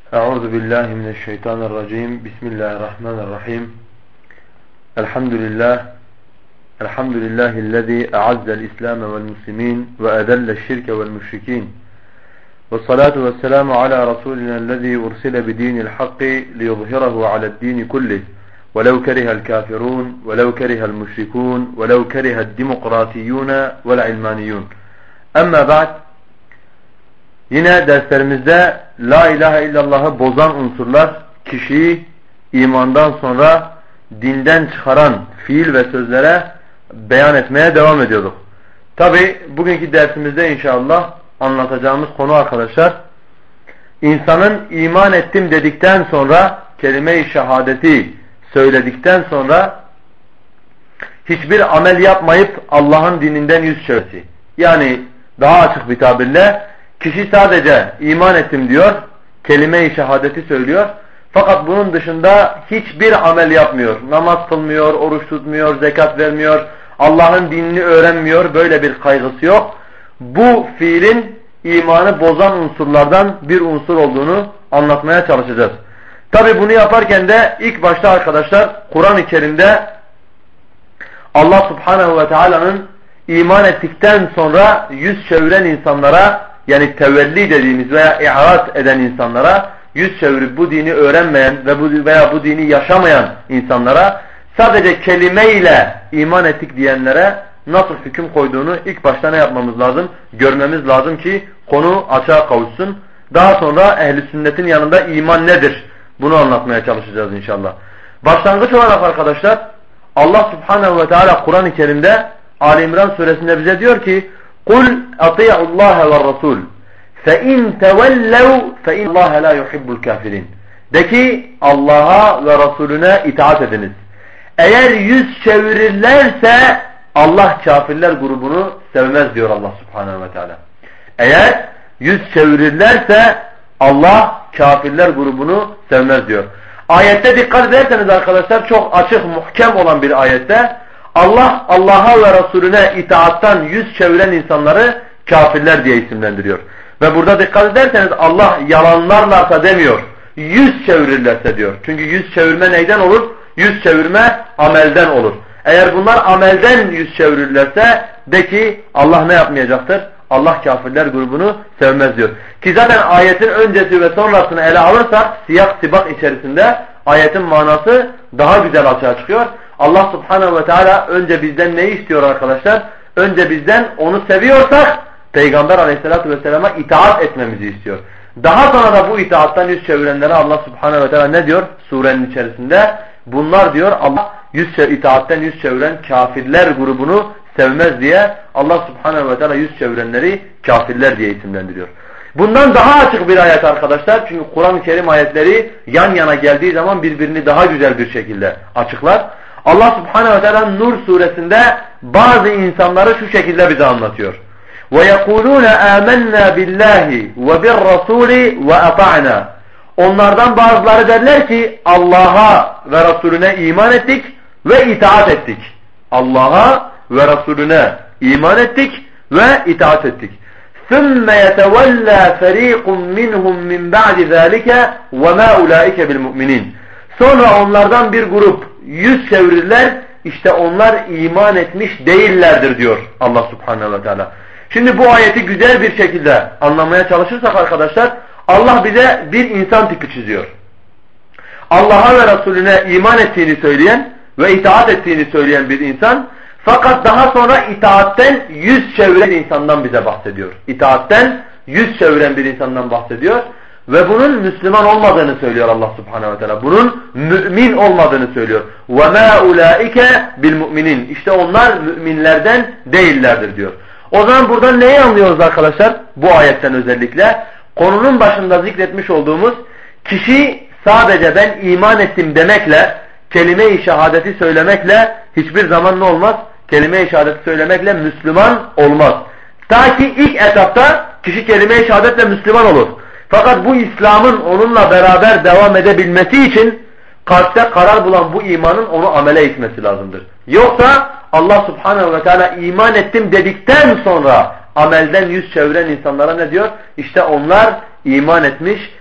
Euzu billahi mineşşeytanirracim. Bismillahirrahmanirrahim. Elhamdülillahi'llezî a'azza'l İslam ve'l muslimin ve adella'ş-şirke ve'l müşrikîn. Vessalatu vesselamu ala rasulinallazi ursila bidînil hakki liyuzhirahu ala'd-dîn kullih. Velev keriha'l kâfirûn velev keriha'l müşrikûn velev keriha'd-demokratiyyûn ve'l ilmaniyyûn. Amma ba'd. Yine derslerimizde La ilahe illallah'ı bozan unsurlar kişiyi imandan sonra dinden çıkaran fiil ve sözlere beyan etmeye devam ediyorduk. Tabi bugünkü dersimizde inşallah anlatacağımız konu arkadaşlar, insanın iman ettim dedikten sonra, kelime-i şehadeti söyledikten sonra hiçbir amel yapmayıp Allah'ın dininden yüz çevirmesi. Yani daha açık bir tabirle kişi sadece iman ettim diyor, kelime-i şehadeti söylüyor. Fakat bunun dışında hiçbir amel yapmıyor. Namaz kılmıyor, oruç tutmuyor, zekat vermiyor, Allah'ın dinini öğrenmiyor. Böyle bir kaygısı yok. Bu fiilin imanı bozan unsurlardan bir unsur olduğunu anlatmaya çalışacağız. Tabi bunu yaparken de ilk başta arkadaşlar Kur'an-ı Kerim'de Allah Subhanahu ve Teala'nın iman ettikten sonra yüz çeviren insanlara, yani tevelli dediğimiz veya i'rad eden insanlara, yüz çevirip bu dini öğrenmeyen veya bu dini yaşamayan insanlara, sadece kelimeyle iman ettik diyenlere nasıl hüküm koyduğunu ilk başta ne yapmamız lazım? Görmemiz lazım ki konu açığa kavuşsun. Daha sonra ehl-i sünnetin yanında iman nedir? Bunu anlatmaya çalışacağız inşallah. Başlangıç olarak arkadaşlar Allah Subhanahu ve Teala Kur'an-ı Kerim'de Ali İmran suresinde bize diyor ki قُلْ اَطِيعُ اللّٰهَ وَالرَّسُولِ فَاِنْ تَوَلَّوْا فَاِنَّ اللّٰهَ لَا يُحِبُّ الْكَافِرِينَ. De ki Allah'a ve Resulüne itaat ediniz. Eğer yüz çevirirlerse Allah kafirler grubunu sevmez diyor Allah Subhanahu ve Teala. Eğer yüz çevirirlerse Allah kafirler grubunu sevmez diyor. Ayette dikkat ederseniz arkadaşlar çok açık, muhkem olan bir ayette Allah Allah'a ve Resulüne itaattan yüz çeviren insanları kafirler diye isimlendiriyor. Ve burada dikkat ederseniz Allah yalanlarlarsa demiyor, yüz çevirirlerse diyor. Çünkü yüz çevirme neyden olur? Yüz çevirme amelden olur. Eğer bunlar amelden yüz çevirirlerse de ki Allah ne yapmayacaktır? Allah kafirler grubunu sevmez diyor. Ki zaten ayetin öncesi ve sonrasını ele alırsak siyak sibak içerisinde ayetin manası daha güzel açığa çıkıyor. Allah Subhanahu ve Teala önce bizden neyi istiyor arkadaşlar? Önce bizden onu seviyorsak Peygamber Aleyhisselatü Vesselam'a itaat etmemizi istiyor. Daha sonra da bu itaattan yüz çevirenlere Allah Subhanahu ve Teala ne diyor? Surenin içerisinde bunlar diyor Allah itaatten yüz çeviren kafirler grubunu sevmez diye Allah Subhanahu ve Teala yüz çevirenleri kafirler diye isimlendiriyor. Bundan daha açık bir ayet arkadaşlar. Çünkü Kur'an-ı Kerim ayetleri yan yana geldiği zaman birbirini daha güzel bir şekilde açıklar. Allah Subhanahu ve Teala Nur suresinde bazı insanları şu şekilde bize anlatıyor. وَيَقُولُونَ آمَنَّا بِاللّٰهِ وَبِالرَّسُولِ وَأَطَعْنَا. Onlardan bazıları derler ki Allah'a ve Resulüne iman ettik ve itaat ettik. Allah'a ve Resulüne iman ettik ve itaat ettik. ثُمَّ يَتَوَلَّى فَر۪يقٌ مِّنْهُمْ مِنْ بَعْدِ ذَٰلِكَ وَمَا اُولَٰئِكَ بِالْمُؤْمِنِينَ. Sonra onlardan bir grup yüz çevirirler, işte onlar iman etmiş değillerdir diyor Allah Subhanahu ve Teala. Şimdi bu ayeti güzel bir şekilde anlamaya çalışırsak arkadaşlar Allah bize bir insan tipi çiziyor. Allah'a ve Resulüne iman ettiğini söyleyen ve itaat ettiğini söyleyen bir insan, fakat daha sonra itaatten yüz çeviren insandan bize bahsediyor. İtaatten yüz çeviren bir insandan bahsediyor ve bunun Müslüman olmadığını söylüyor Allah Subhanahu ve Teala. Bunun mümin olmadığını söylüyor. وَمَا اُولَٰئِكَ بِالْمُؤْمِنِينَ. İşte onlar müminlerden değillerdir diyor. O zaman buradan neyi anlıyoruz arkadaşlar? Bu ayetten özellikle. Konunun başında zikretmiş olduğumuz kişi sadece ben iman ettim demekle, kelime-i şehadeti söylemekle hiçbir zaman ne olmaz? Kelime-i şehadeti söylemekle Müslüman olmaz. Ta ki ilk etapta kişi kelime-i şehadetle Müslüman olur. Fakat bu İslam'ın onunla beraber devam edebilmesi için kalpte karar bulan bu imanın onu amele etmesi lazımdır. Yoksa Allah Subhanahu ve Teala iman ettim dedikten sonra amelden yüz çeviren insanlara ne diyor? İşte onlar iman etmiş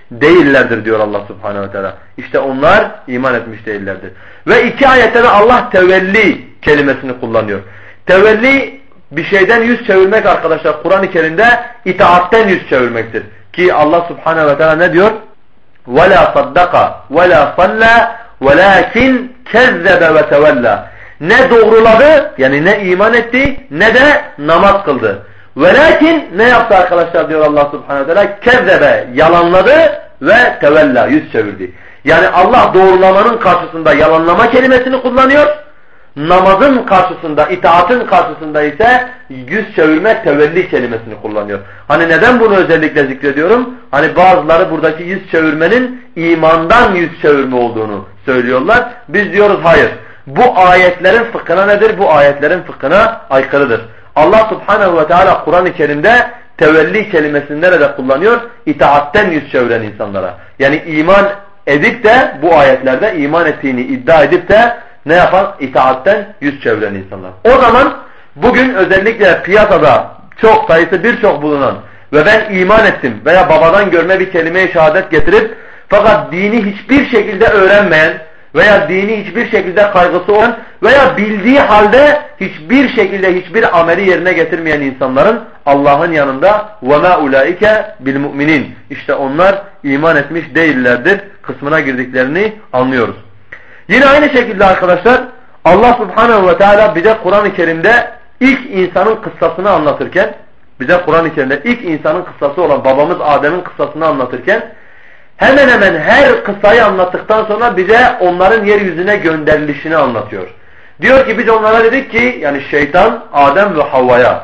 değillerdir diyor Allah Subhanahu ve Teala. İşte onlar iman etmiş değillerdir. Ve iki ayette de Allah tevelli kelimesini kullanıyor. Tevelli bir şeyden yüz çevirmek arkadaşlar Kur'an-ı Kerim'de itaatten yüz çevirmektir. Ki Allah Subhanahu ve Teala ne diyor? وَلَا صَدَّقَ وَلَا صَلَّى وَلَاكِنْ كَذَّبَ وَتَوَلَّى Ne doğruladı, yani ne iman etti, ne de namaz kıldı. وَلَاكِنْ ne yaptı arkadaşlar diyor Allah Subhanahu ve Teala? كَذَّبَ yalanladı ve tevella yüz çevirdi. Yani Allah doğrulamanın karşısında yalanlama kelimesini kullanıyor. Namazın karşısında, itaatın karşısında ise yüz çevirme, tevelli kelimesini kullanıyor. Hani neden bunu özellikle zikrediyorum? Hani bazıları buradaki yüz çevirmenin imandan yüz çevirme olduğunu söylüyorlar. Biz diyoruz hayır. Bu ayetlerin fıkhına nedir? Bu ayetlerin fıkhına aykırıdır. Allah Subhanahu ve Teala Kur'an-ı Kerim'de tevelli kelimesini nerede kullanıyor? İtaatten yüz çeviren insanlara. Yani iman edip de bu ayetlerde iman ettiğini iddia edip de ne yapan? İtaatten yüz çeviren insanlar. O zaman bugün özellikle piyasada çok sayısı birçok bulunan ve ben iman ettim veya babadan görme bir kelime-i şehadet getirip fakat dini hiçbir şekilde öğrenmeyen veya dini hiçbir şekilde kaygısı olan veya bildiği halde hiçbir şekilde hiçbir ameli yerine getirmeyen insanların Allah'ın yanında وَمَا اُولَٰئِكَ بِالْمُؤْمِنِينَ İşte onlar iman etmiş değillerdir kısmına girdiklerini anlıyoruz. Yine aynı şekilde arkadaşlar Allah Subhanahu ve Teala bize Kur'an-ı Kerim'de ilk insanın kıssasını anlatırken bize Kur'an-ı Kerim'de ilk insanın kıssası olan babamız Adem'in kıssasını anlatırken hemen hemen her kıssayı anlattıktan sonra bize onların yeryüzüne gönderilişini anlatıyor. Diyor ki biz onlara dedik ki yani şeytan, Adem ve Havva'ya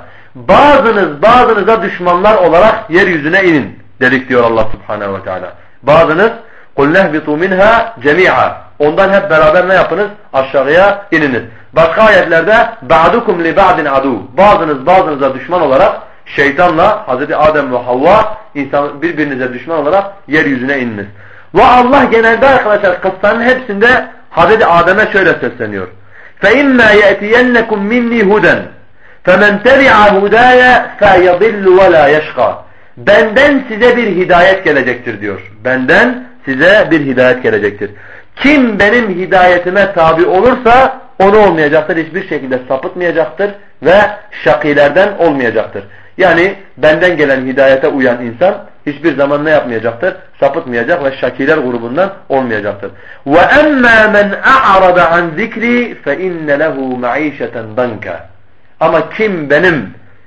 bazınıza düşmanlar olarak yeryüzüne inin dedik diyor Allah Subhanahu ve Teala. Bazınız قُلْ نَهْبِطُوا مِنْهَا جَمِيعًا Ondan hep beraber ne yapınız? Aşağıya ininiz. Başka ayetlerde بَعْدُكُمْ لِبَعْدٍ عَدُوٌ Bazınız bazınıza düşman olarak şeytanla Hazreti Adem ve Havva birbirinize düşman olarak yeryüzüne ininiz. Ve Allah genelde arkadaşlar kıssanın hepsinde Hazreti Adem'e şöyle sesleniyor. فَاِمَّا يَأْتِيَنَّكُمْ مِنِّي هُدًا فَمَنْ تَبِعَ هُدَايَ فَيَضِلُّ وَلَا يَشْقَى Benden size bir hidayet gelecektir diyor. Benden size bir hidayet gelecektir. Kim benim hidayetime tabi olursa onu olmayacaktır. Hiçbir şekilde sapıtmayacaktır ve şakilerden olmayacaktır. Yani benden gelen hidayete uyan insan hiçbir zaman ne yapmayacaktır? Sapıtmayacak ve şakiler grubundan olmayacaktır. وَاَمَّا مَنْ اَعْرَضَ عَنْ ذِكْرِ فَاِنَّ لَهُ مَعِيشَةً ضَنْكَ Ama kim benim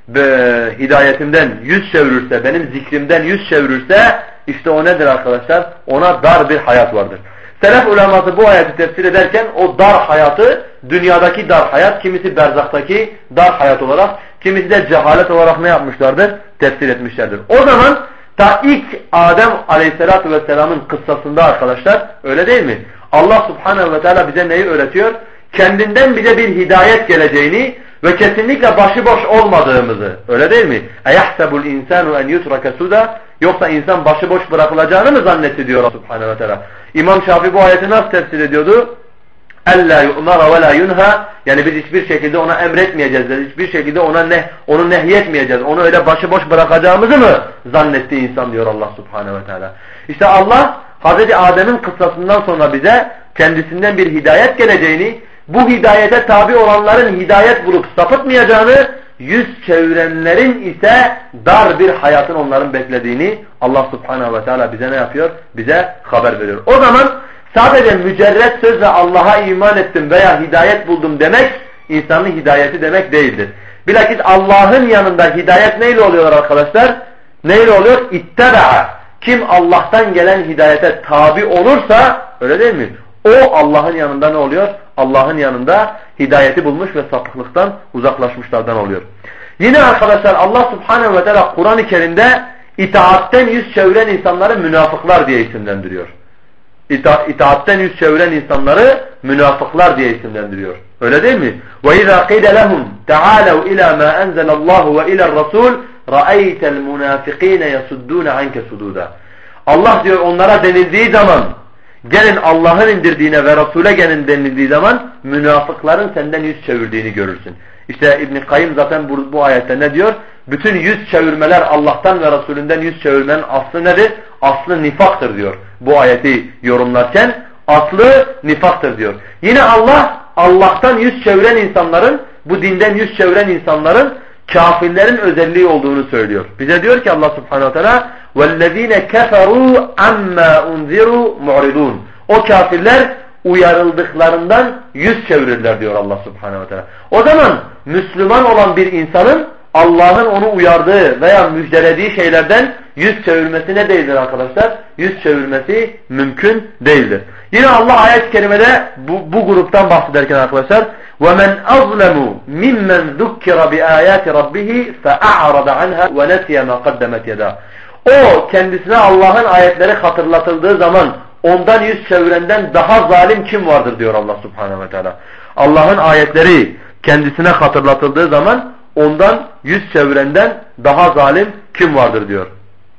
hidayetimden yüz çevirirse, benim zikrimden yüz çevirirse işte o nedir arkadaşlar? Ona dar bir hayat vardır. Selef uleması bu ayeti tefsir ederken o dar hayatı dünyadaki dar hayat, kimisi berzaktaki dar hayat olarak, kimisi de cehalet olarak ne yapmışlardır? Tefsir etmişlerdir. O zaman ta ilk Adem Aleyhisselatü Vesselam'ın kıssasında arkadaşlar öyle değil mi? Allah Subhanahu ve Teala bize neyi öğretiyor? Kendinden bize bir hidayet geleceğini ve kesinlikle başıboş olmadığımızı, öyle değil mi? اَيَحْسَبُ الْاِنْسَانُ اَنْ يُتْرَكَ سُدًا Yoksa insan başıboş bırakılacağını mı zannetti diyor Allah Subhanahu ve Teala. İmam Şafii bu ayeti nasıl tefsir ediyordu? اَلَّا يُؤْمَرَ وَلَا يُنْهَا Yani biz hiçbir şekilde ona emretmeyeceğiz, hiçbir şekilde onu nehyetmeyeceğiz, onu öyle başıboş bırakacağımızı mı zannetti insan diyor Allah Subhanahu ve Teala. İşte Allah Hazreti Adem'in kıssasından sonra bize kendisinden bir hidayet geleceğini, bu hidayete tabi olanların hidayet bulup sapıtmayacağını, yüz çevirenlerin ise dar bir hayatın onların beklediğini Allah Subhanahu ve Teala bize ne yapıyor? Bize haber veriyor. O zaman sadece mücerret sözle Allah'a iman ettim veya hidayet buldum demek, insanın hidayeti demek değildir. Bilakis Allah'ın yanında hidayet neyle oluyor arkadaşlar? Neyle oluyor? İtteba'a. Kim Allah'tan gelen hidayete tabi olursa, öyle değil mi? O Allah'ın yanında ne oluyor? Allah'ın yanında hidayeti bulmuş ve sapıklıktan uzaklaşmışlardan oluyor. Yine arkadaşlar Allah Subhanahu ve Teala Kur'an-ı Kerim'de itaatten yüz çeviren insanları münafıklar diye isimlendiriyor. İtaatten yüz çeviren insanları münafıklar diye isimlendiriyor. Öyle değil mi? وَاِذَا قِيلَ لَهُمْ تَعَالَوْا اِلَى مَا أَنْزَلَ اللّٰهُ وَاِلَى الرَّسُولِ رَأَيْتَ الْمُنَافِقِينَ يَسُدُّونَ عَنْكَ سُدُودًا Allah diyor onlara denildiği zaman gelin Allah'ın indirdiğine ve Resul'e gelin denildiği zaman münafıkların senden yüz çevirdiğini görürsün. İşte İbn-i Kayyım zaten bu ayette ne diyor? bütün yüz çevirmeler Allah'tan ve Resulünden yüz çevirmenin aslı nedir? Aslı nifaktır diyor bu ayeti yorumlarken. Aslı nifaktır diyor. Yine Allah Allah'tan yüz çeviren insanların, bu dinden yüz çeviren insanların kafirlerin özelliği olduğunu söylüyor. Bize diyor ki Allah Subhanahu Teala وَالَّذ۪ينَ كَفَرُوا عَمَّا اُنْذِرُوا مُعْرِضُونَ. O kafirler uyarıldıklarından yüz çevirirler diyor Allah Subhanahu Teala. O zaman Müslüman olan bir insanın Allah'ın onu uyardığı veya müjdelediği şeylerden yüz çevirmesi ne değildir arkadaşlar? Yüz çevirmesi mümkün değildir. Yine Allah ayet-i kerimede bu gruptan bahsederken arkadaşlar وَمَنْ أَظْلَمُوا مِمَّنْ ذُكِّرَ بِآيَاتِ رَبِّهِ فَأَعْرَضَ عَنْهَا وَنَسِيَ مَا قَدَّمَتْ يَدَاهُ. O kendisine Allah'ın ayetleri hatırlatıldığı zaman ondan yüz çevirenden daha zalim kim vardır diyor Allah Subhanahu ve Teala. Allah'ın ayetleri kendisine hatırlatıldığı zaman ondan yüz çevirenden daha zalim kim vardır diyor.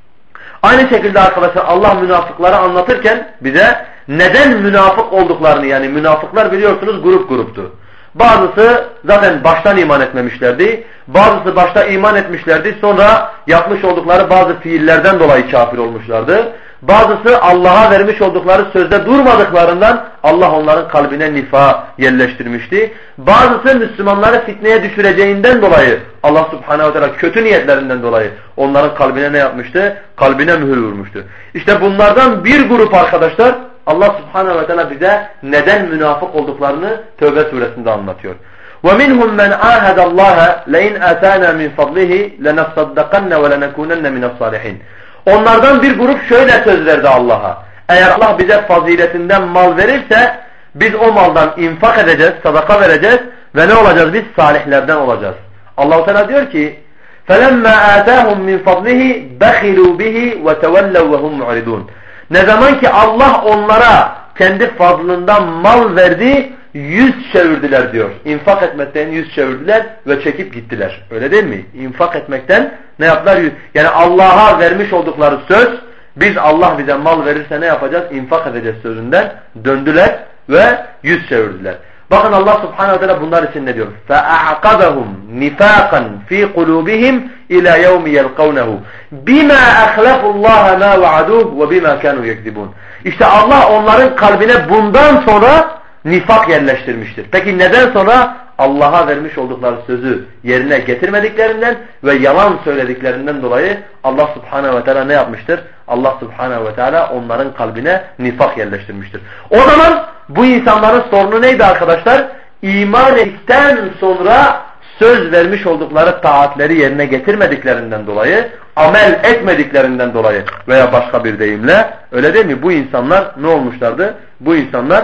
Aynı şekilde arkadaşlar Allah münafıkları anlatırken bize neden münafık olduklarını, yani münafıklar biliyorsunuz grup gruptu. Bazısı zaten baştan iman etmemişlerdi. Bazısı başta iman etmişlerdi. Sonra yapmış oldukları bazı fiillerden dolayı kafir olmuşlardı. Bazısı Allah'a vermiş oldukları sözde durmadıklarından Allah onların kalbine nifa yerleştirmişti. Bazısı Müslümanları fitneye düşüreceğinden dolayı Allah Subhanahu Teala kötü niyetlerinden dolayı onların kalbine ne yapmıştı? Kalbine mühür vurmuştu. İşte bunlardan bir grup arkadaşlar Allah Subhanahu ve Teala bize neden münafık olduklarını Tevbe suresinde anlatıyor. وَمِنْهُمْ مَنْ عَاهَدَ اللّٰهَ لَاِنْ اَتَانَا مِنْ فَضْلِهِ لَنَصَّدَّقَنَّ وَلَنَكُونَنَّ مِنَ الصَّالِحِينَ. Onlardan bir grup şöyle söz verdi Allah'a. Eğer Allah bize faziletinden mal verirse biz o maldan infak edeceğiz, sadaka vereceğiz ve ne olacağız? Biz salihlerden olacağız. Allah-u Teala diyor ki فَلَمَّا آتَاهُمْ مِنْ فَضْلِهِ بَخِلُوا بِهِ وَتَوَلَّوْا وَهُمْ مُعْرِضُونَ. Ne zaman ki Allah onlara kendi fazlından mal verdi, yüz çevirdiler diyor. İnfak etmekten yüz çevirdiler ve çekip gittiler. Öyle değil mi? İnfak etmekten ne yaptılar? Yani Allah'a vermiş oldukları söz, biz Allah bize mal verirse ne yapacağız? İnfak edeceğiz sözünden döndüler ve yüz çevirdiler. Bakın Allah Subhanahu Teala bunlar için ne diyor? فَاَعْقَبَهُمْ نِفَاقًا ف۪ي قُلُوبِهِمْ اِلَى يَوْمِ يَلْقَوْنَهُ بِمَا أَخْلَفُ اللّٰهَ مَا وَعَدُوهُ وَبِمَا كَانُوا يَكْذِبُونَ. İşte Allah onların kalbine bundan sonra nifak yerleştirmiştir. Peki neden sonra? Allah'a vermiş oldukları sözü yerine getirmediklerinden ve yalan söylediklerinden dolayı Allah Subhanahu ve Teala ne yapmıştır? Allah Subhanahu ve Teala onların kalbine nifak yerleştirmiştir. O zaman bu insanların sorunu neydi arkadaşlar? İman ettikten sonra söz vermiş oldukları taatleri yerine getirmediklerinden dolayı, amel etmediklerinden dolayı veya başka bir deyimle, öyle değil mi? Bu insanlar ne olmuşlardı? Bu insanlar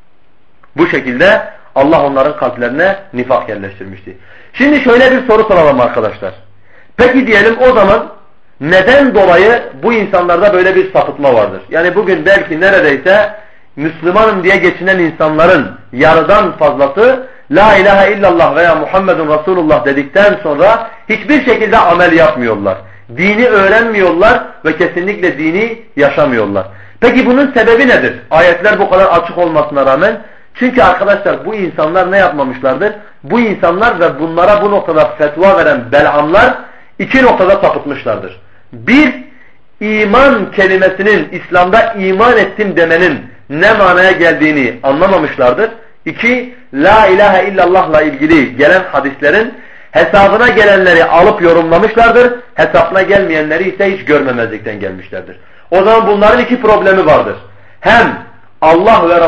bu şekilde Allah onların kalplerine nifak yerleştirmişti. Şimdi şöyle bir soru soralım arkadaşlar. Peki diyelim o zaman neden dolayı bu insanlarda böyle bir sapıtma vardır? Yani bugün belki neredeyse Müslümanım diye geçinen insanların yarıdan fazlası La ilahe illallah veya Muhammedun Resulullah dedikten sonra hiçbir şekilde amel yapmıyorlar. Dini öğrenmiyorlar ve kesinlikle dini yaşamıyorlar. Peki bunun sebebi nedir? Ayetler bu kadar açık olmasına rağmen. Çünkü arkadaşlar bu insanlar ne yapmamışlardır? Bu insanlar ve bunlara bu noktada fetva veren belamlar iki noktada sapıtmışlardır. Bir, iman kelimesinin İslam'da iman ettim demenin ne manaya geldiğini anlamamışlardır. İki, La ilahe illallah'la ilgili gelen hadislerin hesabına gelenleri alıp yorumlamışlardır. Hesabına gelmeyenleri ise hiç görmemezlikten gelmişlerdir. O zaman bunların iki problemi vardır. Hem Allah ve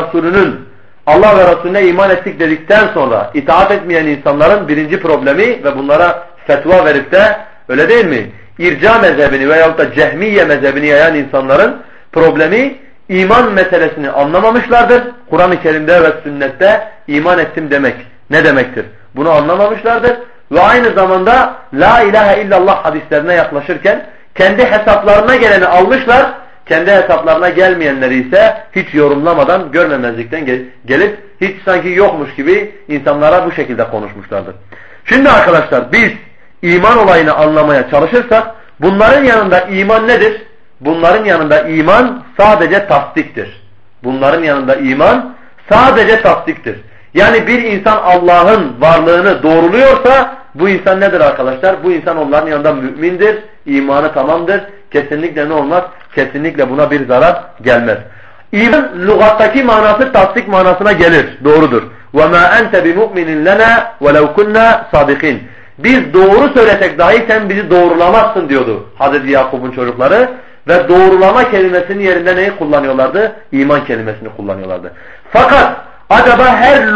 Resulüne iman ettik dedikten sonra itaat etmeyen insanların birinci problemi ve bunlara fetva verip de öyle değil mi? İrca mezhebini veyahut da Cehmiye mezhebini yayan insanların problemi iman meselesini anlamamışlardır. Kur'an-ı Kerim'de ve sünnette iman ettim demek ne demektir? Bunu anlamamışlardır. Ve aynı zamanda La ilahe illallah hadislerine yaklaşırken kendi hesaplarına geleni almışlar. Kendi hesaplarına gelmeyenleri ise hiç yorumlamadan görmemezlikten gelip hiç sanki yokmuş gibi insanlara bu şekilde konuşmuşlardır. Şimdi arkadaşlar biz iman olayını anlamaya çalışırsak bunların yanında iman nedir? Bunların yanında iman sadece tasdiktir. Bunların yanında iman sadece tasdiktir. Yani bir insan Allah'ın varlığını doğruluyorsa bu insan nedir arkadaşlar? Bu insan onların yanında mümindir, imanı tamamdır. Kesinlikle ne olmaz? Kesinlikle buna bir zarar gelmez. İman lügattaki manası tasdik manasına gelir. Doğrudur. وَمَا أَنْتَ بِمُؤْمِنٍ لَنَا وَلَوْ كُنَّا صَادِقِينَ. Biz doğru söylesek dahi sen bizi doğrulamazsın diyordu Hazreti Yakup'un çocukları. Ve doğrulama kelimesinin yerinde neyi kullanıyorlardı? İman kelimesini kullanıyorlardı. Fakat acaba her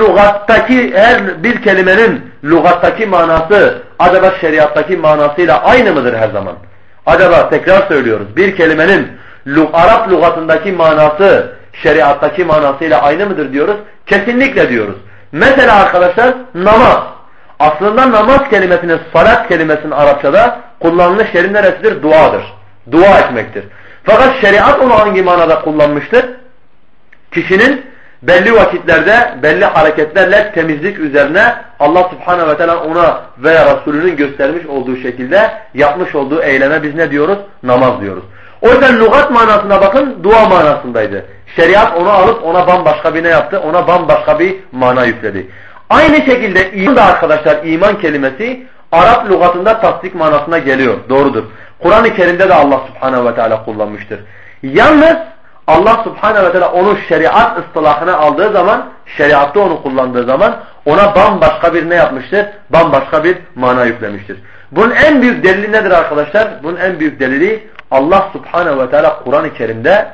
bir kelimenin lügattaki manası acaba şeriattaki manasıyla aynı mıdır her zaman? Acaba tekrar söylüyoruz. Bir kelimenin Arap lügatındaki manası şeriattaki manasıyla aynı mıdır diyoruz? Kesinlikle diyoruz. Mesela arkadaşlar namaz. Aslında namaz kelimesinin, salat kelimesinin Arapçada kullanılış yeri neresidir? Duadır. Dua etmektir. Fakat şeriat onu hangi manada kullanmıştır? Kişinin belli vakitlerde, belli hareketlerle temizlik üzerine Allah Subhanahu ve Teala ona veya Resulünün göstermiş olduğu şekilde yapmış olduğu eyleme biz ne diyoruz? Namaz diyoruz. O yüzden lügat manasına bakın, dua manasındaydı. Şeriat onu alıp ona bambaşka bir ne yaptı? Ona bambaşka bir mana yükledi. Aynı şekilde iman da arkadaşlar, iman kelimesi Arap lügatında tasdik manasına geliyor. Doğrudur. Kur'an-ı Kerim'de de Allah Subhanahu ve Teala kullanmıştır. Yalnız Allah Subhanahu ve Teala onu şeriat ıstılahına aldığı zaman, şeriatta onu kullandığı zaman ona bambaşka bir ne yapmıştır? Bambaşka bir mana yüklemiştir. Bunun en büyük delili nedir arkadaşlar? Bunun en büyük delili Allah Subhanahu ve Teala Kur'an-ı Kerim'de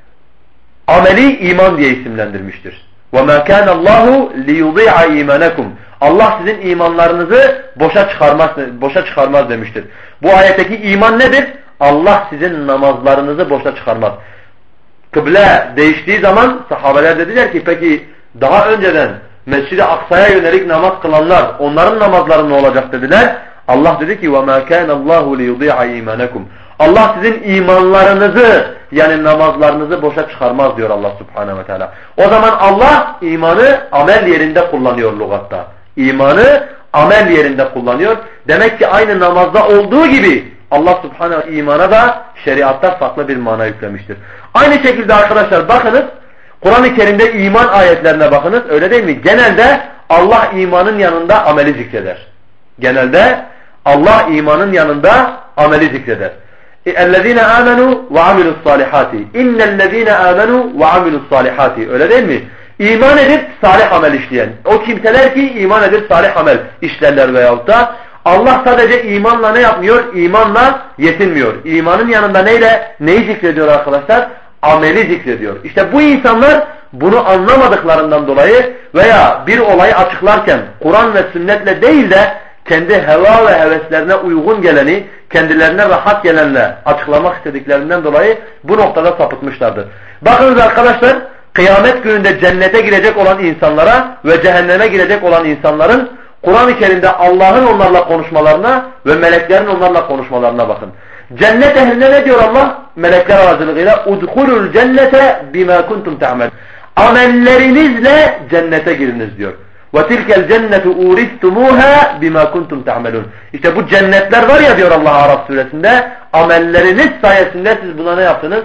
ameli iman diye isimlendirmiştir. وَمَا كَانَ اللّٰهُ لِيُضِيعَ اِيمَانَكُمْ. Allah sizin imanlarınızı boşa çıkarmaz demiştir. Bu ayetteki iman nedir? Allah sizin namazlarınızı boşa çıkarmaz. Kıble değiştiği zaman sahabeler dediler ki peki daha önceden Mescid-i Aksa'ya yönelik namaz kılanlar onların namazları ne olacak dediler. Allah dedi ki وَمَا كَانَ اللّٰهُ لِيُضِيعَ اِيمَانَكُمْ. Allah sizin imanlarınızı yani namazlarınızı boşa çıkarmaz diyor Allah Subhanahu ve Teala. O zaman Allah imanı amel yerinde kullanıyor lügatta. İmanı amel yerinde kullanıyor. Demek ki aynı namazda olduğu gibi Allah Subhanahu imana da şeriatta farklı bir mana yüklemiştir. Aynı şekilde arkadaşlar bakınız Kur'an-ı Kerim'de iman ayetlerine bakınız öyle değil mi? Genelde Allah imanın yanında ameli zikreder. Genelde Allah imanın yanında ameli zikreder. اَلَّذ۪ينَ آمَنُوا وَعَمِلُوا الصَّالِحَاتِ اِنَّ الَّذ۪ينَ آمَنُوا وَعَمِلُوا الصَّالِحَاتِ öyle değil mi? İman edip salih amel işleyen. O kimseler ki iman edip salih amel işlerler veyahut da Allah sadece imanla ne yapmıyor? İmanla yetinmiyor. İmanın yanında neyi zikrediyor arkadaşlar? Ameli zikrediyor. İşte bu insanlar bunu anlamadıklarından dolayı veya bir olayı açıklarken Kur'an ve sünnetle değil de kendi heva ve heveslerine uygun geleni, kendilerine rahat gelenle açıklamak istediklerinden dolayı bu noktada sapıtmışlardır. Bakınız arkadaşlar, kıyamet gününde cennete girecek olan insanlara ve cehenneme girecek olan insanların Kur'an-ı Kerim'de Allah'ın onlarla konuşmalarına ve meleklerin onlarla konuşmalarına bakın. Cennet ehline ne diyor Allah? Melekler aracılığıyla اُدْخُلُوا الْجَنَّةَ بِمَا كُنْتُمْ تَعْمَلُونَ. Amellerinizle cennete giriniz diyor. وَتِلْكَ الْجَنَّةُ اُورِثْتُمُوهَا بِمَا كُنْتُمْ تَعْمَلُونَ. İşte bu cennetler var ya diyor Allah Araf suresinde, amelleriniz sayesinde siz buna ne yaptınız?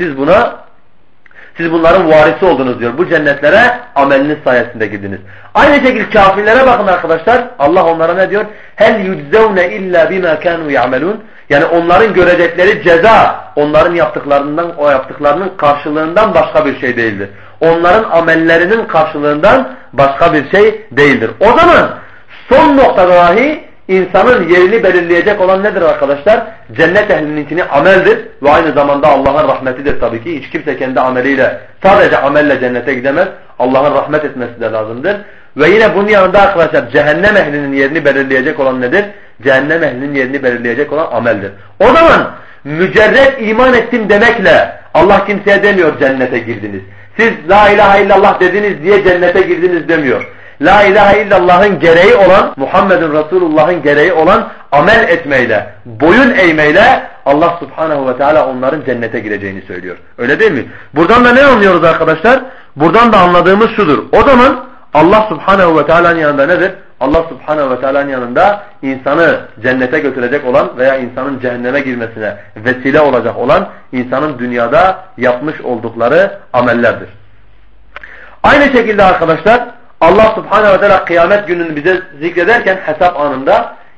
Siz bunların varisi oldunuz diyor. Bu cennetlere ameliniz sayesinde girdiniz. Aynı şekilde kafirlere bakın arkadaşlar. Allah onlara ne diyor? هَلْ يُجْزَوْنَ اِلَّا بِمَا كَانُوا يَعْمَلُونَ. Yani onların görecekleri ceza, onların yaptıklarının karşılığından başka bir şey değildir. Onların amellerinin karşılığından başka bir şey değildir. O zaman son noktada dahi insanın yerini belirleyecek olan nedir arkadaşlar? Cennet ehlininkini ameldir ve aynı zamanda Allah'ın rahmetidir tabii ki. Hiç kimse kendi ameliyle, sadece amelle cennete gidemez. Allah'ın rahmet etmesi de lazımdır. Ve yine bunun yanında arkadaşlar cehennem ehlinin yerini belirleyecek olan nedir? Cehennem ehlinin yerini belirleyecek olan ameldir. O zaman mücerret iman ettim demekle Allah kimseye demiyor cennete girdiniz. Siz la ilahe illallah dediniz diye cennete girdiniz demiyor. La ilahe illallah'ın gereği olan, Muhammedun Resulullah'ın gereği olan amel etmeyle, boyun eğmeyle Allah Subhanahu ve Teala onların cennete gireceğini söylüyor. Öyle değil mi? Buradan da ne anlıyoruz arkadaşlar? Buradan da anladığımız şudur. O zaman Allah Subhanahu ve Teala'nın yanında nedir? Allah Subhanahu ve Teala'nın yanında insanı cennete götürecek olan veya insanın cehenneme girmesine vesile olacak olan insanın dünyada yapmış oldukları amellerdir. Aynı şekilde arkadaşlar Allah Subhanahu ve Teala kıyamet gününü bize zikrederken hesap anında